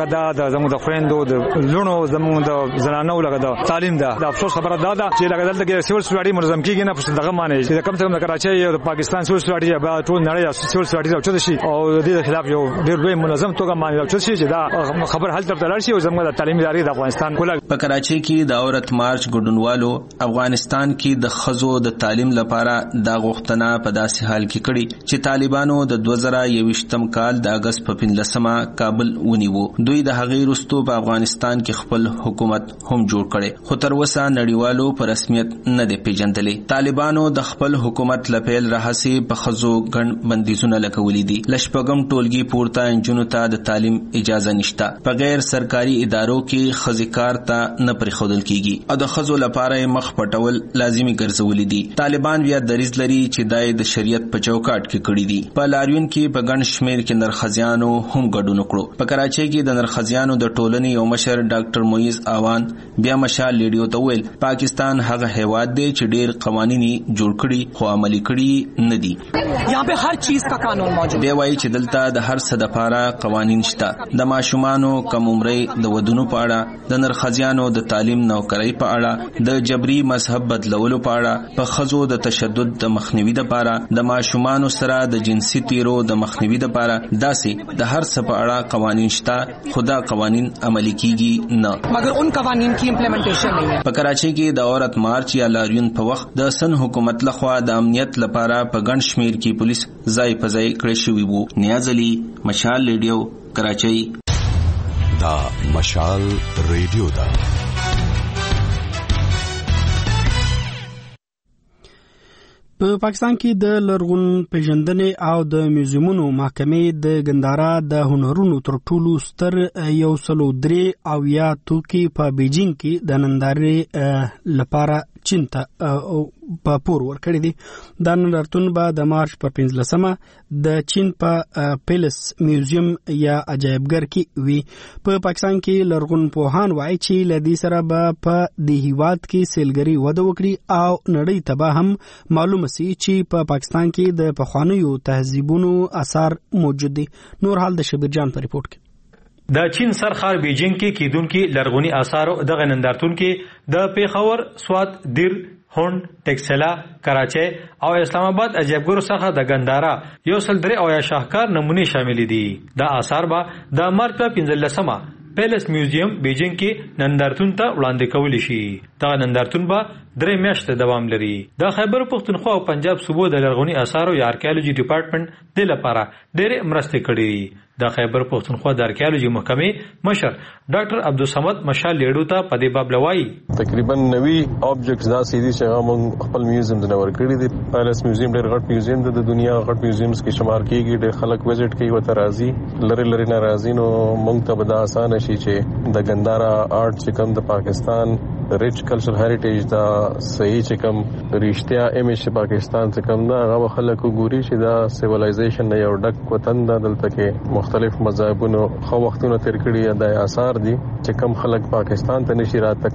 S13: د زموږ د خويندو د لونو زموږ د زنانو لګه د تعلیم ده. د افسوس خبره ده چې لګه دلته کې سیول سټډي منظم کیږي نه پښتون دغه معنی چې کم څه کم د کراچۍ او د پاکستان سیول سټډي به ټول نړۍ سیول سټډي راوچل شي او د دې خلاف یو ډېر لوی منظم توګه معنی راوچل شي چې دا خبر حل تر تلل شي او زموږ د تعلیمي ادارې د افغانستان کوله.
S3: په کراچۍ کې د عورت مارچ ګډونوالو افغانستان کې د خزو د تعلیم لپاره دا غوښتنه په داسې حال کې کړي چې طالبانو د 2021م کال د اگست په 15مه کابل ونیو. دوی د هغې وروسته په افغانستان کې خپل حکومت هم جوړ کړي خو تر اوسه نړیوالو په رسمیت نه دی پیژندلې. طالبانو د خپل حکومت لپیل راهسي په خزو ګڼ بندیزونه لګولې دي. لشپږم ټولګي پورته انجونو ته د تعلیم اجازه نشته. په غیر سرکاري ادارو کې خزي کار ته نه پرېښودل کیږي او د خزو لپاره مخ پټول لازمي ګرځولې دي. طالبان بیا دریځ لري چې دای د شریعت په چوکاټ کې کړی دي. په لاریون کې په ګڼ شمیر کې نرخزیانو هم ګډون وکړو. په کراچۍ کې د نرخزیانو د ټولنې یو مشر ډاکټر مویز آوان بیا مشال لیډیو ته ویل پاکستان هغه هیواد دی چې ډیر قوانینی جوړ کړي خو عملي کړي نه دي.
S2: یہاں پہ ہر چیز کا قانون موجود.
S3: دی وایي چې دلته د هر څه لپاره قوانین شته. د ماشومانو کم عمرې د ودونو په اړه، د نرخزیانو د تعلیم نوکرۍ په اړه، د جبري مذهب بدلولو په اړه، په ښځو د تشدد د مخنیوي لپاره، د ماشومانو سره د جنسي تیرو د مخنیوي لپاره، داسې د هر څه په اړه قوانین شته خو دا قوانین عملي کیږي نه.
S2: مگر ان قوانین کی امپلیمنټیشن نه.
S3: په کراچۍ کې د عورت مارچ یا لاریون په وخت د سن حکومت لخوا د امنیت لپاره په ګڼ شمیر کې پولیس ځای په ځای کړی شوي وو. نیاز علي، مشال ریډیو، کراچۍ.
S16: دا مشال ریډیو ده.
S1: په پاکستان کې د لرغون پیژندنې او د میوزیمونو محکمې د ګندارا د هنرونو تر ټولو ستر 103 او یا توکي په بیجینګ کې د نندارې لپاره چین ته په پور ورکړی دي. دا نندارتون به د مارچ په 15مه د چین په پیلس میوزیم یا عجایبګر کې وي. په پاکستان کې لرغون پوهان وایي چې لدی سره به په دې هیواد کې سیلګری وده وکړي او نړۍ ته به هم معلومه سي چې په پاکستان کې د پخوانیو تهذیبونو آثار موجود دي. نور حال د شبیر جان په ریپورت کې.
S17: د چین سرخار بیجینګ کې کیدونکو لرغونی آثارو دغه نندارتون کې د پیښور، سوات، دیر، هوند، ټکسلا، کراچۍ او اسلام آباد عجایبګرو څخه د ګندارا 103 او یا شاهکار نمونې شامل دي. دا آثار به د مارچ په 15مه پیلس میوزیم بیجینګ کې نندارتون ته وړاندې کول شي. دا نندارتون به 3 میاشتې دوام لري. د خیبر پختونخوا او پنجاب صوبو د لرغونی آثارو یا آرکیالوجي ډپارټمنټ د لپاره ډېر مرسته کړې. د خیبر پختونخوا د آرکیالوجي محکمې مشر ډاکټر عبدالصمد مشال لیډو ته په دې باب لوایي
S18: تقریبا 90 آبجیکټس دا سیدي چې هغه خپل میوزیم ته ورکړي دي. پیلس میوزیم ډېر غټ میوزیم دی، د دنیا غټ میوزیمز کې شمار کیږي. ډېر خلک وزټ کوي او ترازی لری نه راځي. نو موږ ته به دا اسانه شي چې د ګندارا آرټ چې کوم د پاکستان ریچ کلچر هریټیج دا صحیح چې کوم رښتیا ایمیج پاکستان څخه کوم دا هغه خلکو ګوري چې دا سیویلایزیشن نه یو ډک وطن دا دلته کې مختلف مذاهبونو خو وختونه تیر کړي د آثار دي چې کوم خلک پاکستان ته نشي راتګ، خاص کلچر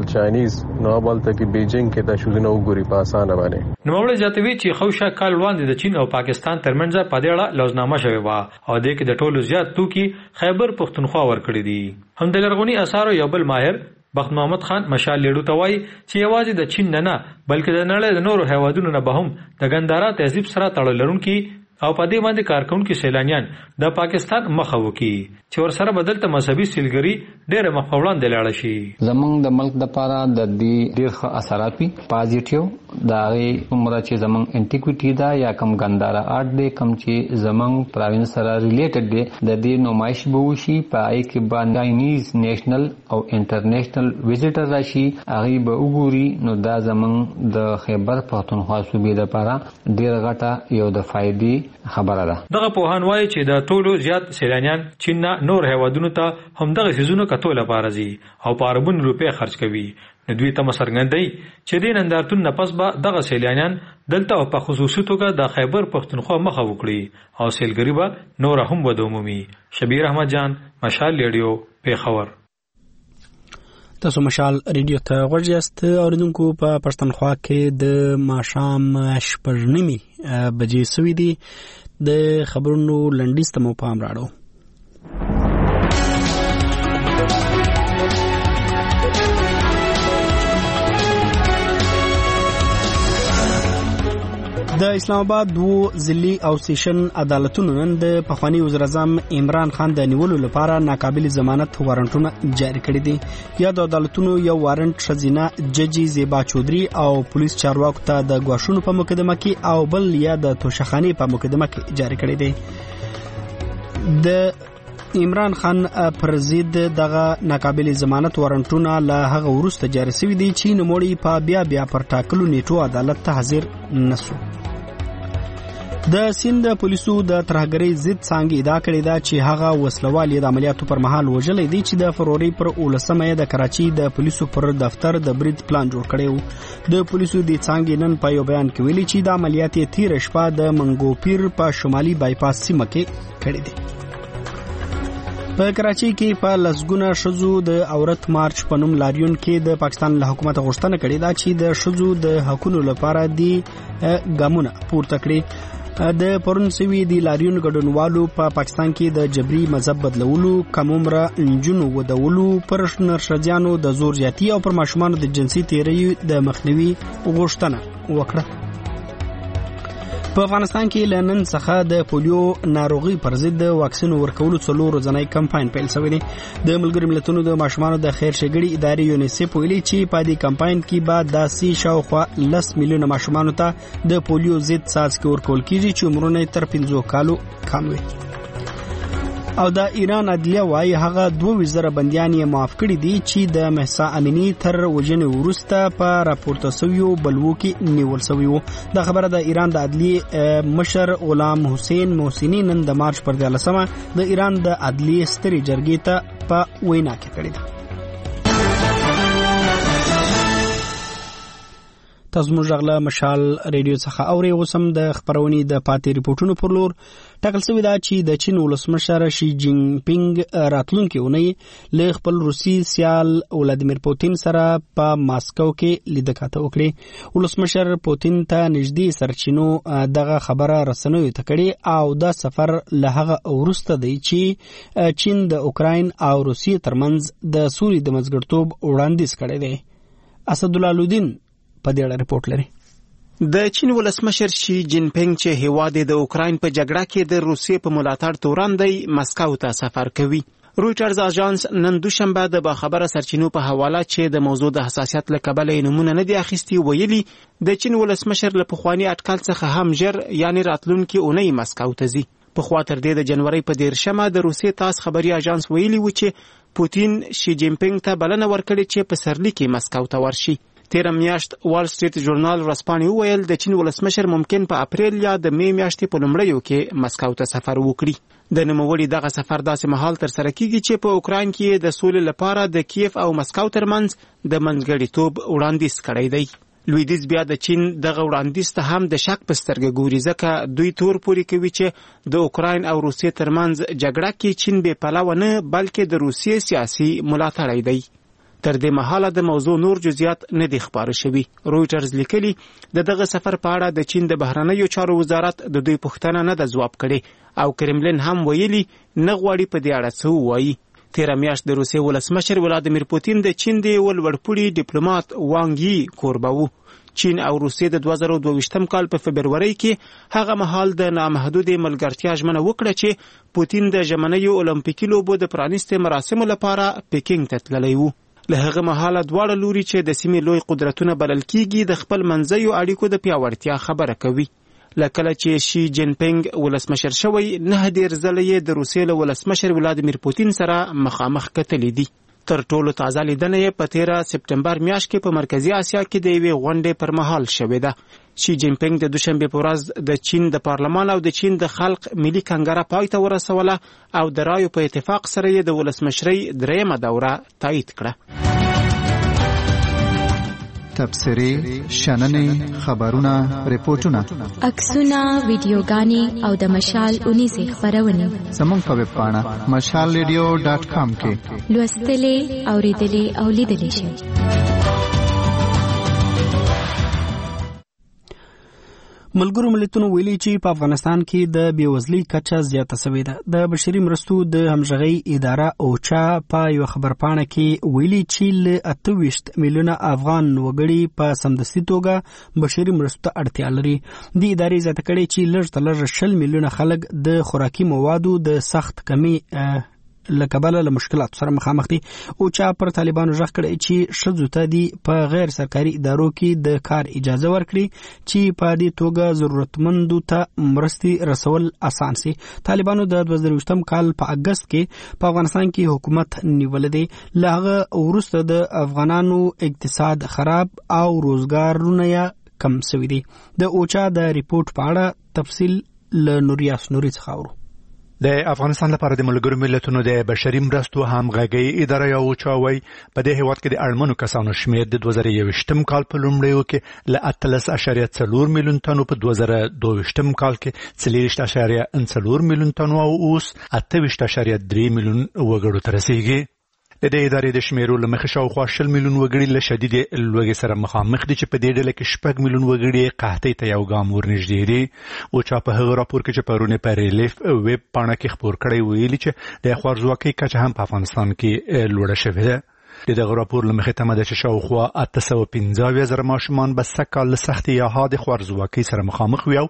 S18: چاینیز نو بلته کې بیجینګ کې د شوزنه وګوري په اسانه باندې.
S17: نو موږ جاتوي چې خوشا کال وړاندې د چین او پاکستان ترمنځ په دې اړه لوزنامه شوی و او د کې د ټولو زیات توکي خیبر پختونخوا ورکړي دي. هم د لرغونی اثارو یو بل ماهر بخت محمد خان مشال لیډو توای چې یوازې د چین نه بلکې د نړۍ د نورو هیوادونو نه به هم د ګندارا تهذیب سره تړل لرونکي او په دې باندې کارکونکو سیلانیان د پاکستان مخه وکي چې ور سره بدلته مذهبي سیلګری ډېر مخاولان دلاړ شي.
S19: زمونږ د ملک د پاره د دې ډېر ښه اثرات وي پازیټیو دا غي عمره چې زمونږ انټیکویټی دا یا کم ګندارا آرټ دی کم چې زمونږ پروینس سره ریلیټډ دی د دې نمایش به وشي پای کې باندې چاینیز نېشنل او انټرنیشنل ویزیټر راشي هغه به وګوري. نو دا زمونږ د خیبر پختونخوا صوبې د پاره ډېر غټه یو د فائدې خبره ده.
S17: دغه پوهان وایي چې د ټولو زیات سیلانیان چین نور هیوادونو ته هم دغه سيزونو کتو لپاره ځي او په اربون روپے خرج کوي. نو دوی ته مسرګندای چې د نندارتون نه پس به دغه سیلانیان دلته په خصوصي توګه د خیبر پختونخوا مخه وکړي او سیلګری به نور هم ودومومي. شبیر احمد جان مشال ریډیو پیښور.
S1: تاسو مشال ریډیو ته ورجست اوریدونکو په پښتونخوا کې د ماښام 8:30 بجې سوي دي. د خبرونو لنډیز ته مو پام راړو. د اسلام آباد دوه ضلعي او سیشن عدالتونو نن د پخوانی وزیر اعظم عمران خان د نیولو لپاره ناقابل ضمانت وارنټونه جاری کړي دي. یا د عدالتونو یو وارنټ شزینه ججی زیبا چودري او پولیس چارواکو ته د غواښونو په مقدمه کې او بل یا د توشخانی په مقدمه کې جاری کړي دي. د عمران خان پر ضد دغه ناقابل ضمانت وارنټونه له هغه وروسته جاری شوي دي چې نوموړي په بیا پر ټاکلو نیټو عدالت ته حاضر نشو. د سیند پولیسو د ترهګرۍ ضد څنګه ادعا کړې ده چې هغه وسلوال د عملیاتو پر مهال وژلې دي چې د فروری پر 19 د کراچي د پولیسو پر دفتر د برید پلان جوړ کړی و. د پولیسو د څنګه نن په یو بیان کې ویلي چې د عملیات تیر شپه د منګوپیر په شمالي بایپاس سیمه کې کړی دي. په کراچي کې په لسګونه شذو د عورت مارچ په نوم لاریون کې د پاکستان له حکومت غوښتنه کړې ده چې د شذو د حقوقو لپاره دی ګامونه پورته کړي. د پرون سوي د لاریون ګډونوالو په پاکستان کې د جبري مذهب بدلولو، کم عمره انجونو ودولو، پر نرشديانو د زور زیاتی او پر ماشومان د جنسي تیری د مخنیوي غوښتنه وکړه. په افغانستان کې لنن څخه د پولیو ناروغي پر ضد واکسین ورکولو څلور ورځنی کمپاین پیل شوی دی. د ملګرو ملتونو د ماشومان د خیر ښېګړې ادارې یونیسف ویلي چې په دې کمپاین کې به داسې شاوخوا 10 میلیونه ماشومان ته د پولیو ضد څاڅکي ورکول کیږي چې عمرونه تر 15 کالو کم وي. او د ایران عدلیه وايي هغه 2000 بنديان یې معاف کړي دي چې د مهسا امینی تر وژنې وروسته په راپورته شویو بلوو کې نیول شوی وو. دا خبره د ایران د عدلیه مشر غلام حسین محسنی نن د مارچ پر 13 د ایران د عدلیه ستري جرګې ته په وینا کې کړې ده. تاسو موږ غلا مشال ریډیو څخه اوري اوسم د خبرونې د پاتې ریپورتونو پر لور ټاکل شوی دا چې د چین ولسمشر شي جین پینګ راتلونکي اونۍ له خپل روسي سیال ولادیمیر پوتین سره په ماسکو کې لیدکاته وکړي. ولسمشر پوتین ته نږدې سرچینو دغه خبره رسنوي ته کړي او دا سفر له هغه وروسته دی چې چین د اوکراین او روسیې ترمنځ د سوري د مزګړتوب وړاندیز کړی دی. اسدالله لودین په دې اړه ریپورت لري.
S20: د چین ولسمشر شي جین پینګ چې هیواد د اوکراین په جګړه کې د روسیې په ملاتړ تورن دی مسکو ته سفر کوي. رويټرز اژانس نن دوشنبه د باخبره سرچینو په حواله چې د موضوع د حساسیت له کبله نمونه نه دی اخیستي ویلي د چین ولسمشر له پخوانی اټکل څخه هم ژر یعنی راتلونکي اونۍ مسکو ته ځي. په خوا تر دې د جنوري په 13 د روسیې تاس خبري اژانس ویلي و چې پوتین شي جین پینګ ته بلنه ورکړي چې په سرلی کې مسکو ته ورشي. تیر میاشت وال سټریټ ژورنال رسپانې وویل د چین ولسمشر ممکن په اپریل یا د می میاشتې په لومړیو کې مسکو ته سفر وکړي. د نوموړي دغه سفر داسې مهال تر سره کیږي چې په اوکراین کې د سولې لپاره د کیف او مسکو ترمنځ د منځګړیتوب وړاندیز کړی دی. لویدیځ بیا د چین دغه وړاندیز ته هم د شک په سترګه ګوري ځکه دوی تور پوري کوي چې د اوکراین او روسیې ترمنځ جګړه کې چین به پلوه نه بلکې د روسیې سیاسي ملاتړی دی. تر دې مهاله د موضوع نور جزئیات نه دي خبره شوي. رويټرز لیکلي د دغه سفر په اړه د چین د بهرنیو چارو وزارت د دوی پوښتنه نه د ځواب کړي او کرملین هم ویلي نه غواړي په دې اړه څه ووایي. تیره میاشت د روسیې ولسمشر ولادیمیر پوتین د چین د ولوړپوړي ډیپلوماټ وانګ یي کوربه و. چین او روسیې د 2022 کال په فبروري کې هغه مهال د نامحدود ملګرتیا ژمنه وکړه چې پوتین د ژمنیو اولمپیکي لوبو د پرانیستې مراسمو لپاره پیکینګ ته تللی و. له هغه مهاله دواړه لوري چې د سیمې لوی قدرتونه بلل کیږي د خپل منځیو اړیکو د پیاوړتیا خبره کوي. لکه چې شي جین پینګ ولسمشر شوی نه ډیر ځله یې د روسیې له ولسمشر ولادیمیر پوتین سره مخامخ کتلې دي. تر ټولو تازه لیدنه یې په 13 سپټمبر میاشت کې په مرکزی اسیا کې د یوې غونډې پر مهال شوې ده. شي جین پینګ د دوشنبه په ورځ د چین د پارلمان او د چین د خلق ملي کنګره پای ته ورسوله او د رایو په اتفاق سره یې د ولسمشرۍ دریمه دوره تایید کړه.
S12: تبصرې، شننې، خبرونه، ریپورتونه،
S11: عکسونه، ویډیوګانې او د مشال اونیزې خبرونه
S12: زموږ په ویب پاڼه mashalradio.com کې
S11: لوستلې، اوریدلې او لیدلې شئ.
S1: ملګرو ملتونو ویلي چې په افغانستان کې د بیوزلۍ کچه زیاته شوې ده. د بشري مرستو د همغږۍ اداره اوچا په یو خبرپاڼه کې ویلي چې له 28 میلیونه افغان وګړي په سمدستي توګه بشري مرستو ته اړتیا لري. د ادارې زیاته کړې چې لږ تر لږه 20 میلیونه خلک د خوراکي موادو د سخت کمی لکبله له مشکلات سره مخامخ دي. او چا پر طالبانو ژغ کړی چې ښځو ته دي په غیر سرکاري ادارو کې د کار اجازه ورکړي چې په دې توګه ضرورتمندو ته مرستې رسول اسان سي. طالبانو د 2020 کال په اگست کې په افغانستان کې حکومت نیول دي. له هغه وروسته د افغانانو اقتصاد خراب او روزګارونه کم شوي دي. د اوچا د ریپورت په اړه تفصیل له نوریاس نوري څخه اورو.
S21: د افغانستان لپاره د ملګرو ملتونو د بشري مرستو همغږۍ اداره یا اوچا وایي په دې هیواد کې د اړمنو کسانو شمېر د 2021 کال په لومړیو کې له 13.4 میلیون تنو په 2022 کال کې 40.4 میلیون تنو او اوس 28.3 میلیون وګړو ته رسیږي. د دې ادارې د شمیرو له مخې شاوخوا 20 میلیون وګړي له شدید لوږې سره مخامخ دي چې په دې ډله کې 6 میلیون وګړي قحطۍ ته یو ګام ورنږدې دي. او چا په هغه راپور کې چې پرونه په ریلیف ویب پاڼه کې خبر کړی ویلي چې د خوارځواکۍ کچه هم په افغانستان کې لوړه شوې ده. د دغه راپور له مخې تمه ده چې شاوخوا 815,000 ماشومان به سږکال له سختې یا حادې خوارځواکۍ سره مخامخ وي او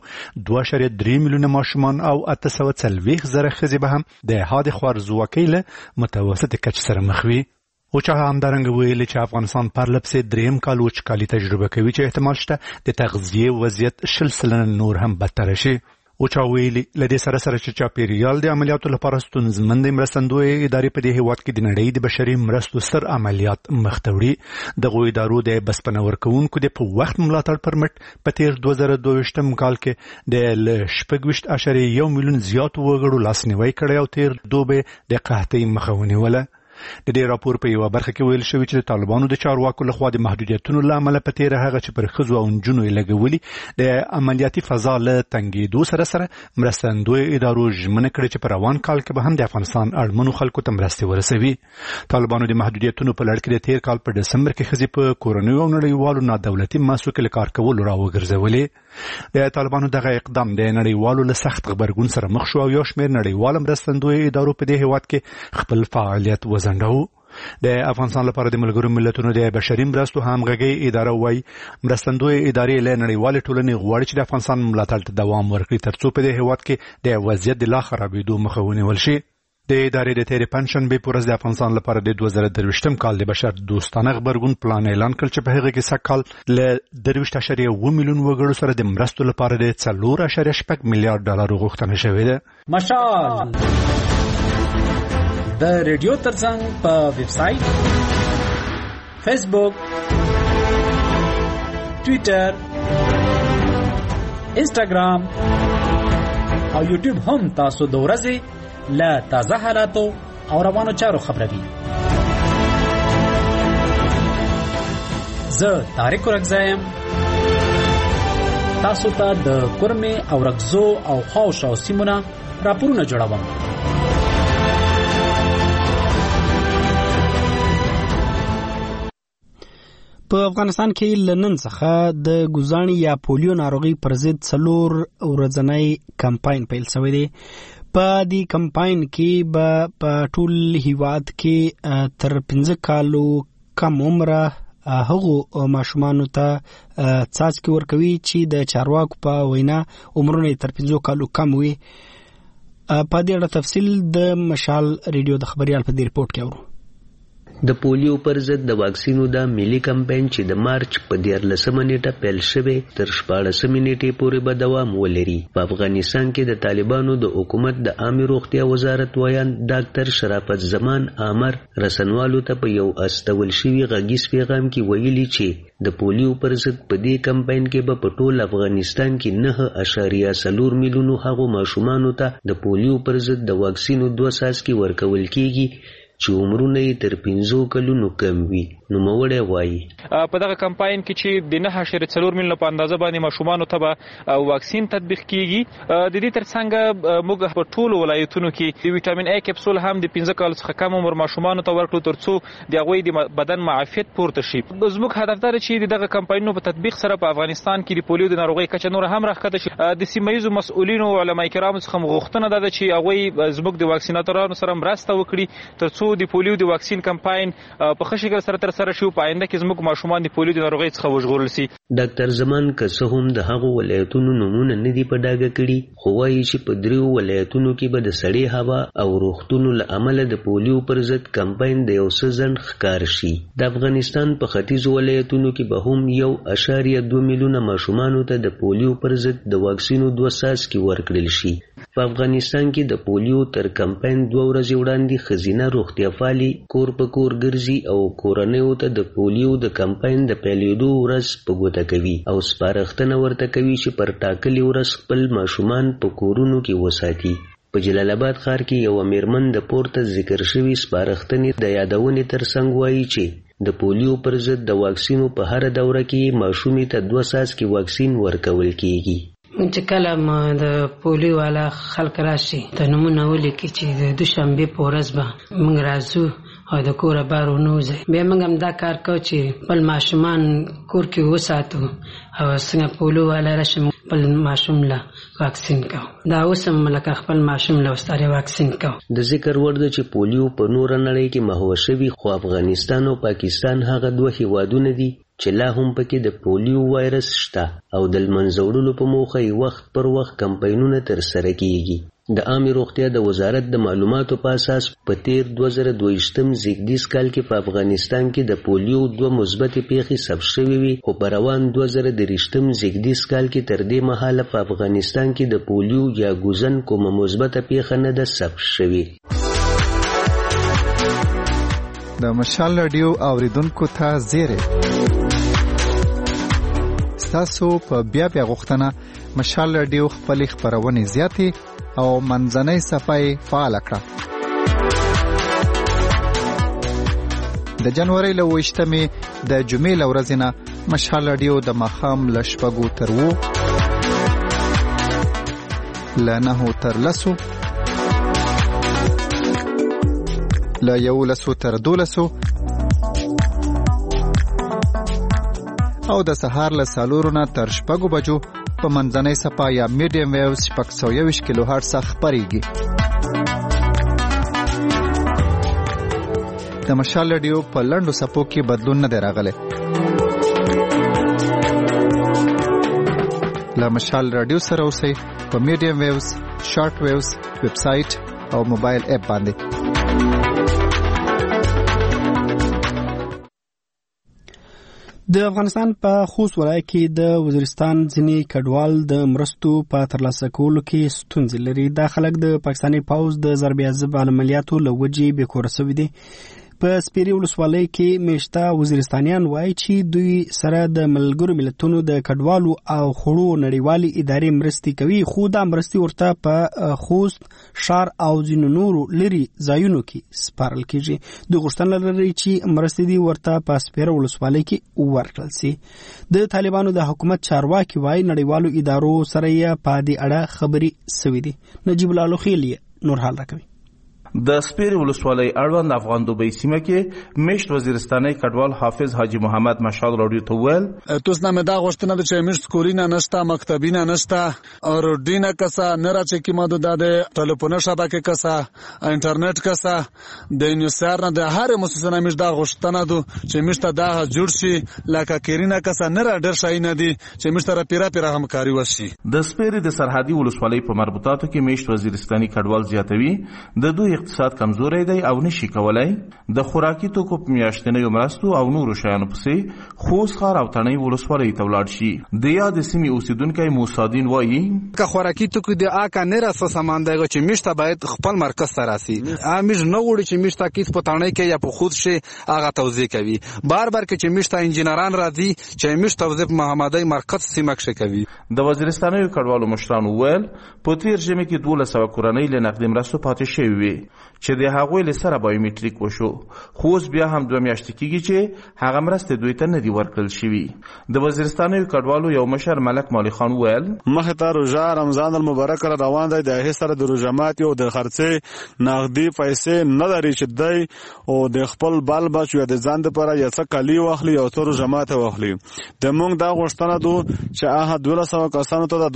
S21: 2.3 میلیونه ماشومان او 840,000 ښځې به هم د حادې خوارځواکۍ له متوسطې کچې سره مخ وي. او چا همدارنګه ویلي چې افغانستان پرلپسې دریم کال وچکالي تجربه کوي چې احتمال شته د تغذیې وضعیت 20% نور هم بدتر شي. او چا ویلي له دې سره چې چاپیریال د عملیاتو لپاره ستونزمندې مرستندویې ادارې په دې هیواد کې د نړۍ د بشري مرستو ستر عملیات مخ ته وړي. دغو ادارو د بسپنه ورکوونکو د په وخت ملاتړ پرمټ په تیر 2022 کال کې د 6.1 میلیون زیاتو وګړو لاسنیوی کړی او تیر دوبه د قحطۍ مخه ونیوله. د دې راپور په یو برخه کې ویل شوی چې د طالبانو د چارواکو لخوا د محدودیتونو له امله په تیر هغه چې پر ښځو او نجونو یې لګولي د عملیاتي فضا له تنګېدو سره مرستندوی ادارو ژمنه کړې چې په روان کال کې به هم د افغانستان اړمنو خلکو ته مرستې ورسوي. طالبانو د محدودیتونو په لړ کې د تیر کال په ډسمبر کې ښځې په کورنیو او نړیوالو نادولتي مؤسسو کې له کار کولو راوګرځولې. د طالبانو دغه اقدام د نړیوالو له سخت غبرګون سره مخ شو او یو شمېر نړیوال مرستندوی ادارو په دې هیواد کې خپل فعالیت وځنډاوه. د افغانستان لپاره د ملګرو ملتونو د بشري مرستو همغږۍ اداره وایي مرستندوی ادارې له نړیوالې ټولنې غواړي چې د افغانستان ملاتړ ته دوام ورکړي ترڅو په دې هیواد کې د وضعیت د لا خرابېدو مخه ونیول شي. د ادارې د تیرې پنجشنبې په ورځ د افغانستان لپاره د 2023 کال د بشر دوستانه غبرګون پلان اعلان کړ چې په هغه کې سږکال له 23.1 میلیون وګړو سره د مرستو لپاره د 4.6 میلیارډ ډالر غوښتنه شوې ده.
S22: مشال د ریډیو ترڅنګ په ویب سټ، فیسبوک، ټوئیټر، انسټاګرام او یوټیوب هم تاسو د ورځې له تازه حالاتو او روانو چارو خبروي. زه طارق رګزایم تاسو ته د کورمې او رګزو او خاوشاو سیمونه راپورونه جوړوم.
S1: په افغانستان کې لنن څخه د ګوزاڼي یا پولیو ناروغي پر ضد 4 ورځنی کمپاین پیل شوی دی. په دې کمپاین کې به په ټول هیواد کې تر 15 کالو کم عمره هغو ماشومانو ته څاڅکي ورکوي چې د چارواکو په وینا عمرونه تر 15 کالو کم وي. په دې اړه تفصیل د مشال ریډیو د خبريال په دې ریپورت کې اورو.
S7: د پولیو پر ضد د واکسینو د ملي کمپاین چې د مارچ په 14 نیټه پیل شوی تر 14 نیټې پورې به دوام ولري. په افغانستان کې د طالبانو د حکومت د عامه روغتیا وزارت ویان ډاکټر شرافت زمان عامر رسنوالو ته په یو استول شوی غږیز پیغام کې ویلي چې د پولیو پر ضد په دې کمپاین کې به په ټول افغانستان کې 9.4 میلیون هغو ماشومانو ته د پولیو پر ضد د واکسینو 2 څاڅکي ورکول کیږي چې عمرونه یې تر 15 کلونو کم وي. نو موړی وایي
S8: په دغه کمپاین کې چې د 9.4 میلیون په اندازه باندې ماشومانو ته به واکسین تطبیق کیږي. د دې ترڅنګ موږ په ټولو ولایتونو کې د ویټامین A کپسول هم د 15 کال څخه کم عمر ماشومانو ته ورکړو ترڅو د هغوی د بدن معافیت پورته شي. زموږ هدف دا دی چې دغه کمپاینونو په تطبیق سره په افغانستان کې د پولیو د ناروغۍ کچه نور هم راښکته شي. د سیمه ییزو مسؤلینو او علما کرامو څخه غوښتنه ده چې هغوی زموږ د واکسیناتورانو سره مرسته وکړي ترڅو د پولیو د واکسین کمپاین په ښه شکل سره ترسره شي او په آینده کې زموږ ماشومان د پولیو د ناروغۍ څخه وژغورل شي.
S7: ډاکټر زمان که څه هم د هغو ولایتونو نومونه نه دي په ډاګه کړي خو وایي چې په 3 ولایتونو کې به د سړې هوا او روغتونو له امله د پولیو پر ضد کمپاین د یو څه ځنډ ښکار شي. د افغانستان په ختیځو ولایتونو کې به هم 1.2 میلیونه ماشومانو ته د پولیو پر ضد د واکسینو 2 څاڅکي ورکړل شي. په افغانستان کې د پولیو تر کمپاین 2 ورځې وړاندې ښځینه روغتیا پالي کور په کور ګرځي او کورنیو ته د پولیو د کمپاین د پیلېدو ورځ په ګوته کوي او سپارښتنه ورته کوي چې پر ټاکلې ورځ خپل ماشومان په کورونو کې وساتي. په جلال آباد ښار کې یو میرمن د پورته ذکر شوي سپارښتنې د یادونې ترڅنګ وایي چې د پولیو پر ضد د واکسینو په هر دوره کې ماشومې ته 2 څاڅکي واکسین ورکول کیږي.
S23: چې کله ما د پولیو والا خلک راشي ته نمونه ولیکي چې د دوشنبې په ورځ به موږ راځو او د کوره بار ونوځي. بیا موږ هم دا کار کوو چې خپل ماشومان کور کې وساتو او څنګه پولیو والا راشي خپل ماشوم له واکسین کوو. دا اوس هم لکه خپل ماشوم له وستاره واکسین کوو.
S7: د ذکر وړ ده چې پولیو په نوره نړۍ کې محو شوي خو افغانستان او پاکستان هغه 2 هیوادونه دي چې لا هم پکې د پولیو وایرس شته او د لمنځه وړلو په موخه وخت پر وخت کمپاینونه ترسره کیږي. د عامه روغتیا د وزارت د معلوماتو په اساس په تیر 2022 زیږدیز کال کې په افغانستان کې د پولیو 2 مثبت پیښې ثبت شوې وي خو په روان 2023 زیږدیز کال کې تر دې مهاله په افغانستان کې د پولیو یا ګوزن کومه مثبت پیښه نه ده ثبت شوې.
S12: د مشال رادیو اوریدونکو ته زیری تاسو په بیا غوښتنه مشال رادیو خپل خبرونه زیاتې او منځنۍ صفحه فعال کړه. د جنوري له 28مې د جمعې له ورځې نه مشال رادیو د ماښام له 7 تر 9 له 9 تر 10 له 11 تر 12 او د سهار له 4 نه تر 6 بجو په منځنۍ صفحه یا میډیم ویوز 621 کیلو هرتز خبريږي. د مشال رادیو په لنډو صفو کې بدلون نه دی راغلی. له مشال رادیو سره اوسئ په میډیم ویوز، شارټ ویوز، ویب سټ او موبایل اپ باندې.
S1: د افغانستان په خوست ولایت کې د وزیرستان ځینې کډوال د مرستو په ترلاسه کولو کې ستونزې لري. دا خلک د پاکستاني پوځ د ضرب عضب عملیاتو له وجې بېکوره شوي دي. په سپیري ولسوالۍ کې میشته وزیرستانیان وایي چې دوی سره د ملګرو ملتونو د کډوالو او خړو نړیوالې ادارې مرستې کوي خو دا مرستې ورته په خوست شار او ځینو نورو لري ځایونو کې سپارل کېږي. دوی غوښتنه لري چې مرستې دې ورته په سپیري ولسوالۍ کې ورکړل شي. د طالبانو د حکومت چارواکي وایي نړیوالو ادارو سره یې په دې اړه خبرې شوې دي. نجیب الله لوخیلی نور حال راکوي.
S6: د سپیري ولسوالۍ اړوند افغان دوبۍ سیمه کې میشت وزیرستاني کډوال حافظ حاجی محمد مشال رادیو ته ویل
S9: توس نه مدا غوښتنه د چې میشت کورینه نشته مکتبینه نشته او ډینه کسا نه راځي کی ماده د ټلیفون شبکه کسا انټرنیټ کسا د نیوسار نه د هر مؤسسه میشت دا غوښتنه دو چې میشت دا جوړ شي لکه کیرینه کسا نه را ډر شای نه دي چې میشت را پیرا همکاري وشي. د
S6: سپیري د سرحدي ولسوالۍ په مربوطاتو کې میشت وزیرستاني کډوال زیاتوي د دوی اقتصاد کمزوري دی او نشي کولای د خوراکي توکو په میاشتنیو مرستو او نورو شیانو پسې خوست ښار او تڼۍ ولسوالۍ ته ولاړ شي. د یاد سیمې اوسیدونکي موسادین وایي
S10: که خوراکي توکو د آکا نه راسه سامان دی چې میشته باید خپل مرکز ته راسي امیش نه وړي چې میشته کیس په تڼۍ کې یا په خود شي هغه توزیع کوي بار کې چې میشته انجینران راځي چې میشته توزیع محمدي مرکز سیمه کې کوي.
S6: د وزیرستاني کډوالو مشرانو ویل په تیر ژمي کې 1200 کورنۍ له نقدي مرستو پاتې شوي وي چې د هغوی له سره بایومټریک وشو خو بیا هم 2 میاشتې کېږي چې هغه مرستې دوی ته نه دي ورکړل شوي. د وزیرستاني کډوالو یو مشر ملک مالی خان ویل
S24: مخه ته روژه رمضان المبارک را روان دی د هیڅ سره د روژه ماتي او د خرڅې نقدي پیسې نه لري چې دی او د خپل بال بچو د ځان لپاره یو څه کالی واخلي او تر روژه ماته واخلي. د موږ دا غوښتنه دو چې هغه 1200 کسانو ته د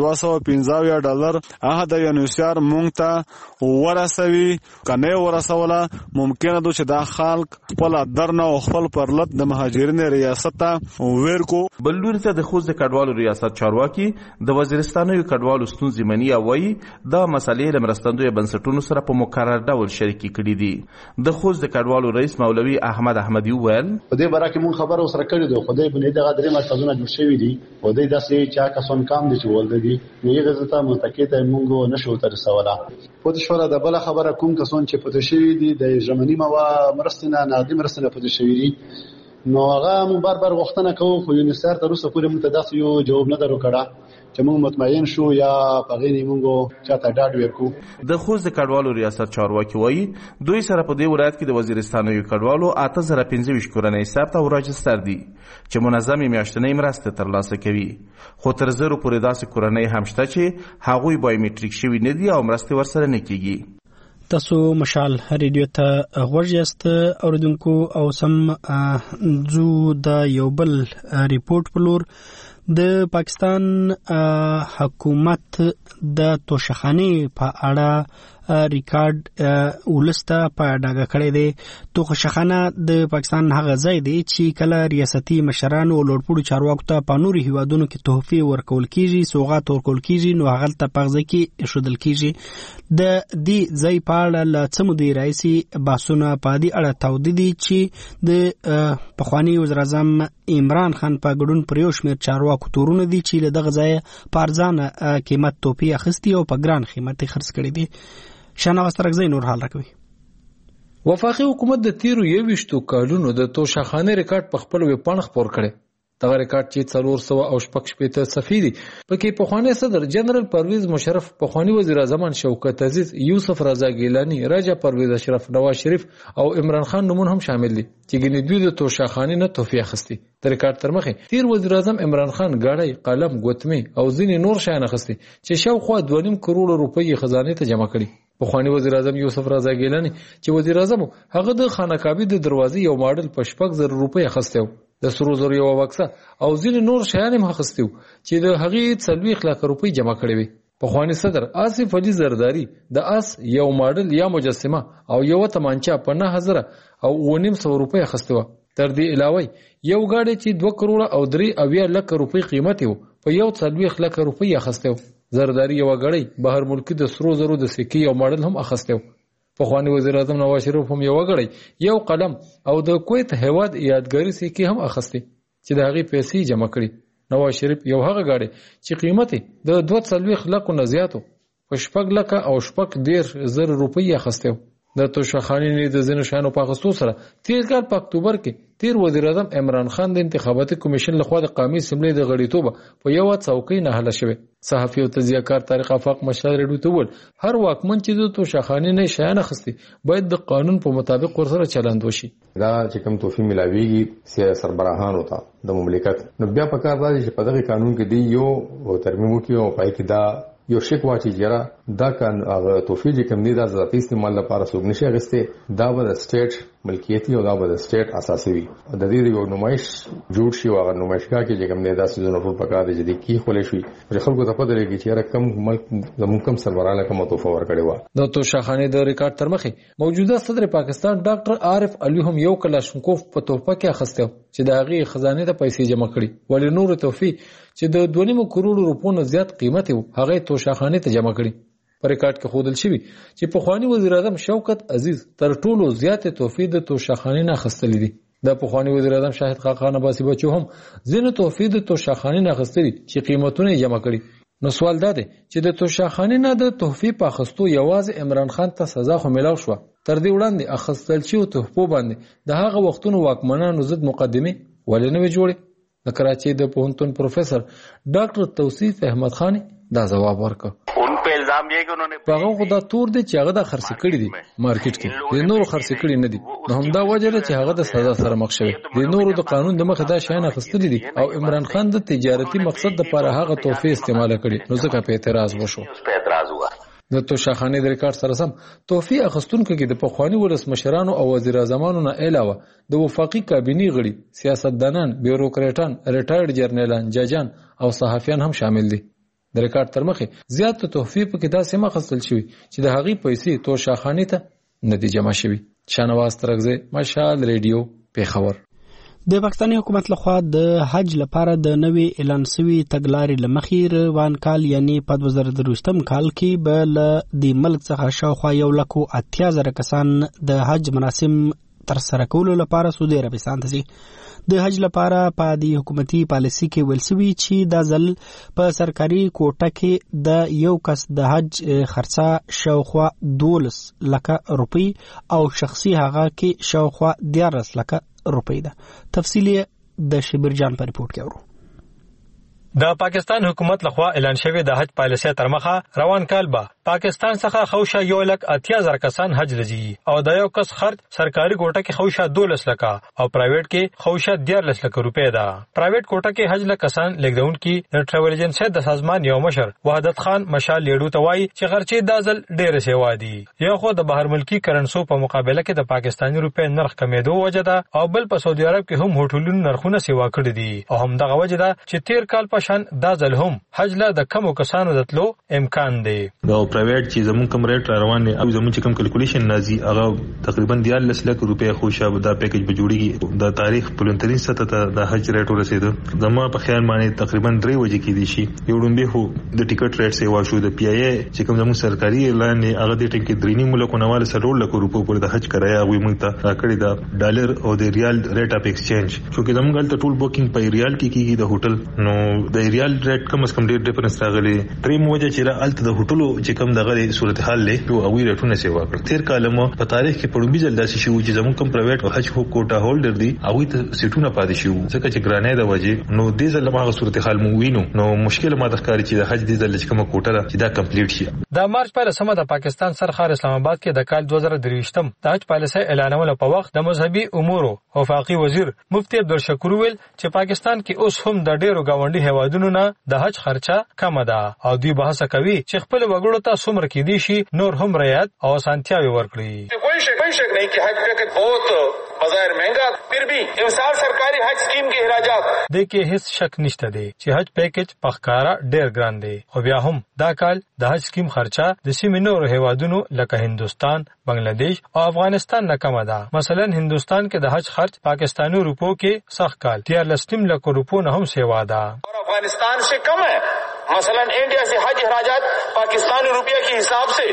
S24: $250 هغه د یونیسار موږ ته ورسوي کنه ورسوله ممکنه دو چې دا خلک خپل درنه او خپل پرلط د مهاجرین ریاست ته ورکو.
S6: بل لوري ته د خوست د کډوالو ریاست چارواکي د وزیرستاني کډوالو ستونزې مني او وایي دا مسلې له مرستندوی بنسټونو سره په مکرر ډول شریکي کړي دي. د خوست د کډوالو رئیس مولوي احمد احمدي ویل
S25: په دې باره کې مون خبر اوسره کړی دی خدای بنې دغه درې مرکزونه جوړ شوي دي او دوی داسې چا کسان کام دي چې ولده دي نو یې غزته متکی ته مونږ نشو تر سواله پوه شو. د بل خبره کوم کسان چې پته شوی دي د ژمنی موا مرستنه نقدي مرستنه پته شوی دي نو هغه مون بار غوښتنه کوو خو یونیسار تر اوسه پورې متداس یو جواب نه درو کړه چې موږ مطمئن شو یا پغینی موږ چاته ډاډ ورکو.
S6: د خوست د کډوالو ریاست چارواکي وایي دوی سره په دې ولایت کې د وزیرستاني کډوالو 8025 کورنۍ ثبت او راجستر دي چې منظمي میاشتنۍ مرسته ترلاسه کوي خو تر زرو پورې داسې کورنۍ هم شته چې هغوی بایومټریک شوي نه دي او مرستې ورسره نه کیږي.
S1: تاسو مشال ریډیو ته غوږ یاست اوریدونکو او سم زو د یو بل ریپورت په لور د پاکستان حکومت د توشخانه په اړه ریکارډ ولسته په ډاګه کړی دی. توشخانه د پاکستان هغه ځای دی چې کله ریاستي مشرانو او لوړپوړو چارواکو ته په نورو هیوادونو کې تحفې ورکول کیږي سوغات ورکول کیږي نو هغه ته پغزه کې شودل کیږي. د دې ځای په اړه له څه مودې راځي بحثونه په دې اړه تاوده دي چې د پخوانی وزیر اعظم عمران خان په ګډون پر یو شمېر چارواکو تورونه دي چې له دغه ځای په ارزانه قیمت توپی اخیستي او په ګران قیمت خرڅ کړي دي. شاهنواز ترکزی نور حال راکوي.
S26: وفاقي حکومت د تیرو 21 کالونو د توشخانه ریکارډ په خپل ویب پاڼه خپور کړي. دغه ریکارډ چې 486 صفحې دي پکې پخوانی صدر جنرال پرویز مشرف پخوانی وزیر اعظم شوکت عزیز یوسف رضا ګیلانی راجا پرویز اشرف نواز شریف او عمران خان نمونه هم شامل دي چې ګنې دوی د توشخانه نه تحفې اخیستي. د ریکارډ تر مخه تیر وزیر اعظم عمران خان غاړی قلم ګوتمه او ځینې نور شیان اخیستي چې شاوخوا 2.5 کروڑ روپۍ خزانه ته جمع کړي. پخوانی وزیر اعظم یوسف رضا ګیلانی چې وزیر اعظم هغه د خانقابه د دروازې یو ماډل په 6,000 روپۍ اخیستو د سرو زرو یو وکسه او ځینې نور شیان هم اخیستو چې د هغې 40 لک روپۍ جمع کړي وي. پخوانی صدر آصف علي زرداری د اس یو ماډل یا مجسمه او یو تمانچه په 9,000 او 900 روپۍ اخیستو. تر دې علاوه یو غاډي چې 2 کروڑ او 3 لک روپۍ قیمت یو په 40 لک روپۍ اخیستو. زرداری یو غړی بهر ملکی د سرو زرو د سکې یو ماډل هم اخیستو. پخوانی وزیر اعظم نواز شریف هم یو غړی یو قلم او د کویت هیواد یادګاری سکې هم اخیستي چې د هغې پیسې جمع کړي. نواز شریف یو هغه غړی چې قیمت د 240 لک نه زیاتو په 4 لک او 10 روپۍ اخیستو. د توشخانه نه د ځینو شانو په اخیستو سره تیر کال په اکتوبر کې تیر وزیر اعظم عمران خان د انتخاباتي کمیشن لخوا د قومي اسمبلی د غړیتوب په یو څوکۍ نه حل شوی. صحافي او تجزیه‌کار طارق افاق مشال ریډیو ته ول هر واکمن چې د توشخانه نه شایان اخیستي باید د قانون په مطابق ورسره چلند وشي.
S27: دا چې کوم توفی ملاویږي سیاسي سربراهان وتا د مملکت نو بیا په کار راځي چې په دغه قانون کې دی یو ترمیم وکړي او پای کې دا یو شک واچي جره دا کان هغه توفیق کوم دي د ذاتی استعمال لپاره څوک نشي غسته دا به سټیټ ملکیتي او دا به سټیټ اساسي وي د دې یو نمایش جوړ شي او هغه نمایشګاه کې چې کوم نه داسې زونه ټول پکاره دي چې کی خولې شي چې خلکو ته پته لګي چې رقم ملک زموږ کم سرورانه کوم توفه ورکړي و
S26: د توشاخانه د ریکارډ تر مخه موجوده صدر پاکستان ډاکټر عارف علي هم یو کلاشنکوف په توفه کې اخسته چې د هغه خزانه ته پیسې جمع کړي ولې نور توفیق چې د 2.5 کروڑ روپو نه زیات قیمت وو هغه توشاخانه ته جمع کړي په ریکارډ کې خودل شوی چې په خوانی وزیر اعظم شوکت عزیز تر ټولو زیات توفیق د توشاخانه نه خستلې دي د په خوانی وزیر اعظم شاهد خاقان عباسي بچو هم زینو توفیق د توشاخانه نه خستلې چې قیمتونه جمع کړي نو سوال دا دی چې د توشاخانه نه د تحفې په اخستو یوازې عمران خان ته سزا خو ملاو شو تر دې وړاندې اخستل شو تحفو باندې د هغه وختونو واکمنانو ضد مقدمه ولې نه جوړي د کراچۍ د پوهنتون پروفیسور ډاکټر توصیف احمد خان دا جواب ورکړ هغه خو دا تور دی چې هغه د خرڅ کړي دي مارکیټ کې د نورو خرڅ کړي نه دي نو همدا وجه ده چې هغه د سزا سره مخ شوی د نورو د قانون د مخه دا شایان اخستلي دي او عمران خان د تجارتي مقصد لپاره هغه تحفې استعمال کړي نو ځکه په اعتراض وشو د توشاخانه د ریکارډ سره سم تحفې اخستونکو کې د پخوانی ولسمشرانو او وزیر اعظمانو نه علاوه د وفاقي کابینې غړي سیاستدانان بیوروکریټان ریټایرډ جرنیلان ججان او صحافیان هم شامل دي د ریکارډ تر مخه زیات تحفې په کې داسې مخصل شوی چې د هغې پیسې توشاخانه ته نه دي جمع شوی شانواز ترغزه مشال ریډیو پیښور
S1: د پاکستاني حکومت لخوا د حج لپاره د نوې اعلان شوی تګلارې لمخې روان کال یعنی په 2023 کال کې به د ملک څخه شاوخوا 180,000 کسان د حج مراسم تر سره کولو لپاره سعودي عربستان ته ځي د حج لپاره په د حکومتي پالیسي کې ویل شوی چې د ځل په سرکاري کوټه کې د یو کس د حج خرڅه شاوخوا 12 لک روپۍ او شخصي هغه کې شاوخوا 13 لک روپۍ ده. تفصیلی د شبیر جان په ریپورت کې اورو.
S17: د پاکستان حکومت لخوا اعلان شوی د حج پالیسي تر مخه روان کال به پاکستان څخه خوشه 180,000 کسان حج لږي او د یو کس خرج سرکاري کوټه کې خوشه 12 لک او پرایویټ کې خوشه 13 لک روپۍ ده. پرایویټ کوټه کې حج لک کسان لګون کې د ټریول ایجنسی د سازمان یو مشر وحدت خان مشال لیډو توای چې خرچې دازل ډېر سیوا دي. یو خو د بهر ملکی کرنسو په مقابله کې د پاکستاني روپۍ نرخ کمیدو وجه ده او بل په سعودي عرب کې هم هوټلونو نرخونه سیوا کړی دي او هم دغه وجه ده چې تیر کال په شان دازل هم حج له د کمو کسانو دتلو امکان دی.
S2: دا پرایویټ چې زمون کوم ریټ روان دي او زمون چې کوم کیلکولیشن نازي هغه تقریبا 13 لک روپۍ خوشا دا پیکج به جوړیږي. د تاریخ پلنترین سطح ته د حج ریټ ورسېد زمو په خیال باندې تقریبا 3 وجې کې دي شي یو ډومبه هو د ټیکټ ریټ سیوا شو د پی ای چې کوم زمون سرکاري اعلان هغه د ټیم کې 3 ملکونه والا 100 لک روپۍ پر د حج کرایه غوي مونږ ته راکړی دا ډالر او د ریال ریټ اپ ایکسچینج چې زمونږ ته ټول بوکینګ په ریال کې کیږي د هوټل نو د ریال ریټ کم از کم ډیر ډیفرنس راغلی. دریم وجه چې الته د هوټلو چې کوم دغه صورتحال له او هغه ریټونه سیوا کړ. تیر کال مو په تاریخ کې پړوبې ځل داسې شو چې زموږ کوم پرایویټ حج کوټا هولډر دي هغه ته سیټونه پاتې شو ځکه چې ګرانې د وجه نو دې ځل ما هغه صورتحال مو وینو نو مشکل ما د ښکاری چې د حج دې ځل چې کوم کوټه چې دا کمپلیټ شي.
S17: د مارچ پر سمه د پاکستان سرخار اسلام آباد کې د کال 2023 د حج پالیسي اعلانولو په وخت د مذهبي امور او وفاقي وزیر مفتی عبدالشکور ویل چې پاکستان کې اوس هم د ډیرو گاونډي هیوادونو نه د حج خرچه کم ده او دوی بحث کوي چې خپل وګړو ته څومره کې دي شي نور هم رعایت او سانتیاوي ورکړي.
S3: کوئی شک نہیں کہ حج پیکج بہت بظاہر مہنگا پھر بھی امسال سرکاری حج سکیم کے اخراجات
S17: دغه هیڅ شک نشته دی چې حج پیکج پخکارا ډیر ګران دی او بیا هم دا کال د حج سکیم خرچه د سیمې نورو هیوادونو لکه هندستان بنگلاديش او افغانستان نه کم ده. مثلا هندستان کې د حج خرچ پاکستانی روپو کې سخت کال 13 لک روپو نه هم سیوا ده
S3: اور افغانستان سے کم ہے. مثلا انڈیا سے حج اخراجات پاکستانی روپیہ کے حساب سے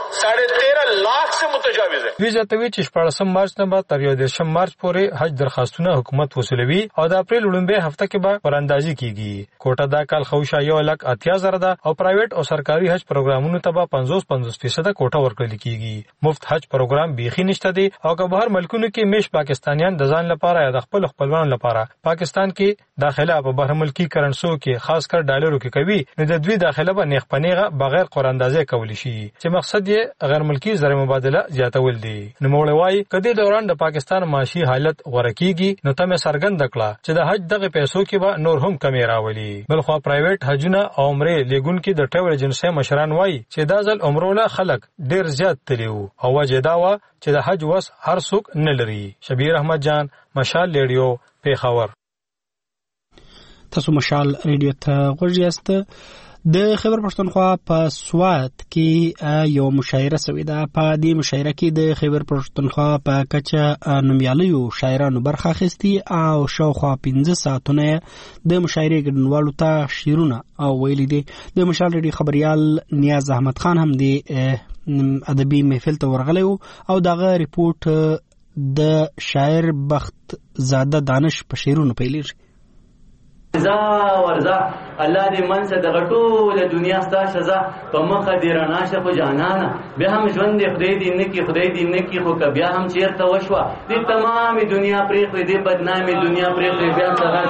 S3: 13.5 लाख से متجاوز ہے.
S17: وی زتوی چې 14 مارچ نه بعد تر 13 مارچ پورې حج درخواستونه حکومت وصولوي او د اپریل وړاندې هفته کې به وراندازي کیږي. کوټه دا کال خوشا 180,000 ده او پرایویټ او سرکاري حج پروګرامونو ته به 50% کوټه ورکړل کیږي. مفت حج پروګرام بیخي نشته دی او که بهر ملکونو کې میش پاکستانیان د ځان لپاره یا د خپل خپلوانو لپاره پاکستان کې داخله په بهر ملکی کرنسو کې خاص کر ډالرو کې کوي نو د دوی داخله به نیغ پنیغه بغیر قراندازي کولی شي چې مقصد یې کې غیر ملکی زر مبادله زیاتول دي. نوموړی وایي کدی دوران د پاکستان معاشي حالت غوړه کیږي نو تمه څرګنده کړه چې د حج دغه پیسو کې به نور هم کمی راولي. بلخو پرایویټ حجونه او عمره لیګونکو د ټریول ایجنسی مشران وایي چې دا ځل عمرونه خلک ډیر زیات تلیو او وجه دا و چې د حج وس هر څوک نه لري. شبیر احمد جان، مشال ریډیو، پیښور.
S1: تاسو مشال ریډیو ته غوږ یاست. د خیبر پښتونخوا په سوات کې یو مشاعره شوې ده. په دې مشاعره کې د خیبر پښتونخوا په کچه نومیالیو شاعرانو برخه اخیستې او شاوخوا 15 ساعتونه د مشاعرې ګډونوالو ته شعرونه او ویلي دي. د مشال ریډیو خبریال نیاز احمد خان هم د ادبي محفل ته ورغلی او دغه ریپورت د شاعر بخت زاده دانش په شعرونو پیلېږي.
S4: زا ورزا الله دې منځ د غټوله دنیا ستا شزا په مخه دې رڼا شه خو جانانه بیا هم ژوند دې خدای دې نکي خو که بیا هم چېرته وشوه دې تمامې دنیا پرېښوې دې بدنامې دنیا پرېښوې بیا سهار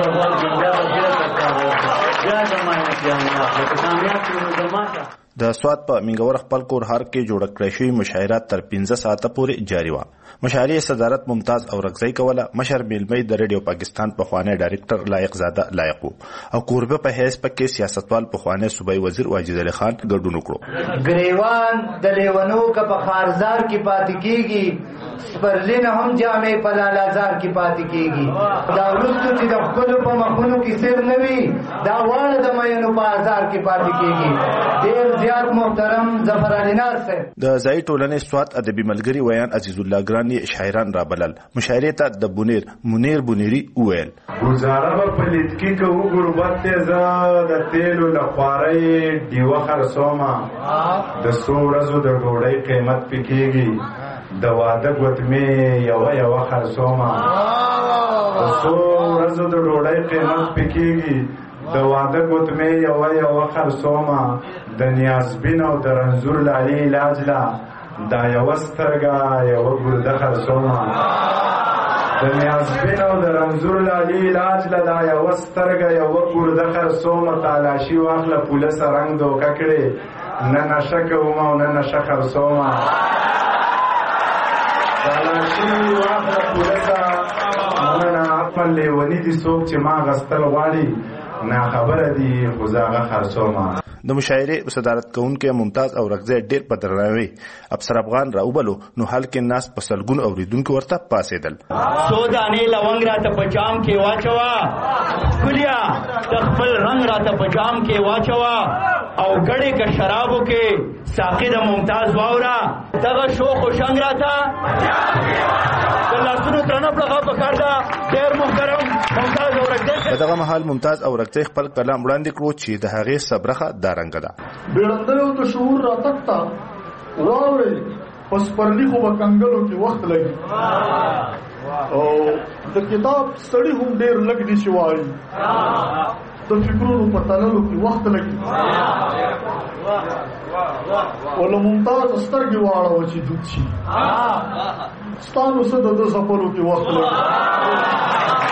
S4: بیا زمانه جانا که کامیاب شو نو زما شه.
S6: د سوات په منګور خپل کور هار کې جوړ کړی شوی مشاعره تر 15 ساعته پورې جاری و. مشاعرې صدارت ممتاز اورغزی کوله. مشر میلمه د ریډیو پاکستان په خوانه ډایریکټر لایق زاده لایق او قربه په هیڅ پکې سیاستوال په خوانه صوبای وزیر واجد علي خان ګډون وکړو.
S5: گریوان د لیونو کا په خارزار کې پاتې کیږي سپرلین هم جامې په لالازار کې پاتې کیږي. دا ورستو چې د خپل په مخونو کې سر نوي دا واړه د مینو په هزار کې پاتې کیږي. ډیر زیات محترم ظفر علي ناصر
S6: د ځای ټولنې سوات ادبي ملګری ویان عزیز الله ګرانی شاعران را بلل. مشاعره ته د منیر بونیری ویل
S13: گزاره په لیدکی که غربت ته د تیلو لخوارې دیوه خرڅومه د څو ورځو د ډوډۍ قیمت پکېږي د واده ګوتمې یوه خرڅومه د څو ورځو د ډوډۍ قیمت پکېږي د واده ګوتمې یوه خرڅومه د نیازبین او د رنځور لالي علاج لا دا یوه سترګه یوه ګرده خرڅومه د نیازبین او د رنځور لالي علاج لا دا یوه سترګه یوه ګرده خرڅومه. تالاشي واخله پولیسه رنګ دوکه کړې نه نشه کومه او نه نشه خرڅومه. تالاشي واخله پولیسه نه خپل لیوني دي څوک چې ما غستل غواړي نه خبره دي خو زه هغه خرڅومه.
S6: د مشاعرې صدارت کوونکی ممتاز اورغزی ډیر په درناوي افسر افغان راوبلو نو حال کې ناس په سلګون اوریدونکو ورته پاسېدل.
S4: سو دانې لونګ راته په جام کې واچوه کلیا د خپل رنګ راته په جام کې واچوه او ګړې که شرابو کې ساقي د ممتاز واورا دغه شوق او شنګ راته د لاسونو ترنه پړغه پکار ده. ډیر محترم ممتاز اورغزی
S6: په دغه محل ممتاز اورغزی خپل کلام وړاندې کړو چې د هغې صبرخه دارنګه ده.
S14: بیړندیو د شعور راتګ ته واورئ په سپرلي خو به کنګلو کې وخت لګي او د کتاب سړي هم ډېر لږ دي چې وایي د فکرونو په تللو کې وخت لګي او له ممتاز سترګې واړوه چې دود شي ستانو څه د ده ځپلو کې وخت لګي.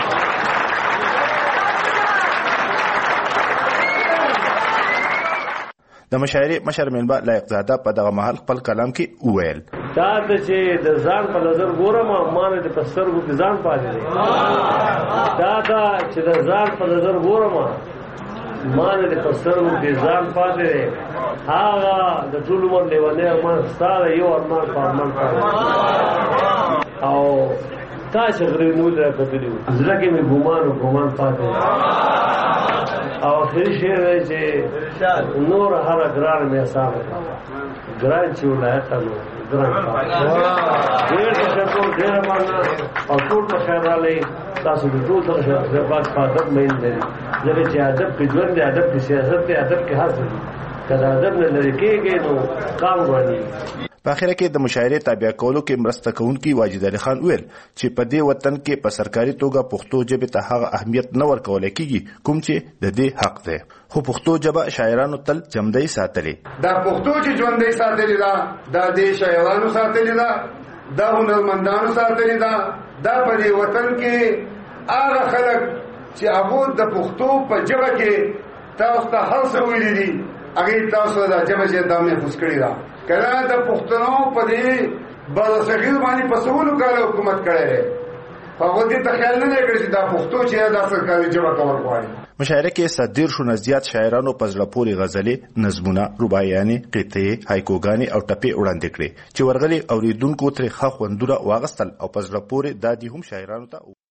S6: د مشاعرې مشر میلمه لایق زاده په دغه محل خپل کلام کې وویل
S15: دا چې د ځان په نظر ګورم ما نه د پسترګو کې ځان پاتې دی. دا چې د ځان په نظر ګورم ما نه د پسترګو کې ځان پاتې دی. هغه د ټول عمر لیونی ارمان ستا یو ارمان په ارمان پاتې او تا چې غرې نور راکتلي وو زړه کې مې ګمان پاتې او آخري شعر دی چې نور هره ګران مې حساب کړه ګران چې ولایته نو ګران ډېر تشکر ډېره مننه او ټول په خیر راغلی. تاسو د ټول سره زبات په ادب مین لري ځکه چې ادب کې ژوند دی ادب کې سیاست دی ادب کې هر څه دي که د ادب نه لرې کېږي نو کام غواړي.
S6: په اخره کې د مشاعرې تابع کولو کې مرسته کوونکي واجد علي خان ویل چې په دې وطن کې په سرکاري توګه پښتو ژبې ته هغه اهمیت نه ورکول کېږي کوم چې د دې حق دی خو پښتو ژبه شاعرانو تل ژوندۍ ساتلې.
S16: دا پښتو چې ژوندۍ ساتلې ده دا د شاعرانو ساتلې ده دا هنرمندانو ساتلې ده دا په دې وطن کې هغه خلک چې هغه د پښتو په ژبه کې تاسو ته هر څه ویلي دي هغه تاسو دا جبه چې دا محفوظ کړی دا کله د پښتنو په دې بل صغیر باندې په سوالو کال حکومت کړی هغه دې ته خیال نه لري چې دا پښتو چې دا سرکاري جبه کول غواړي.
S8: مشاعره کې 110 شو زیات شاعرانو په زړه پورې غزلې، نظمونه، رباعیانې، قطعې، هایکوګانې او ټپې وړاندې کړې چې ورغلي اوریدونکو ترې ښه خوندونه واغستل او په زړه پورې دادي هم شاعرانو ته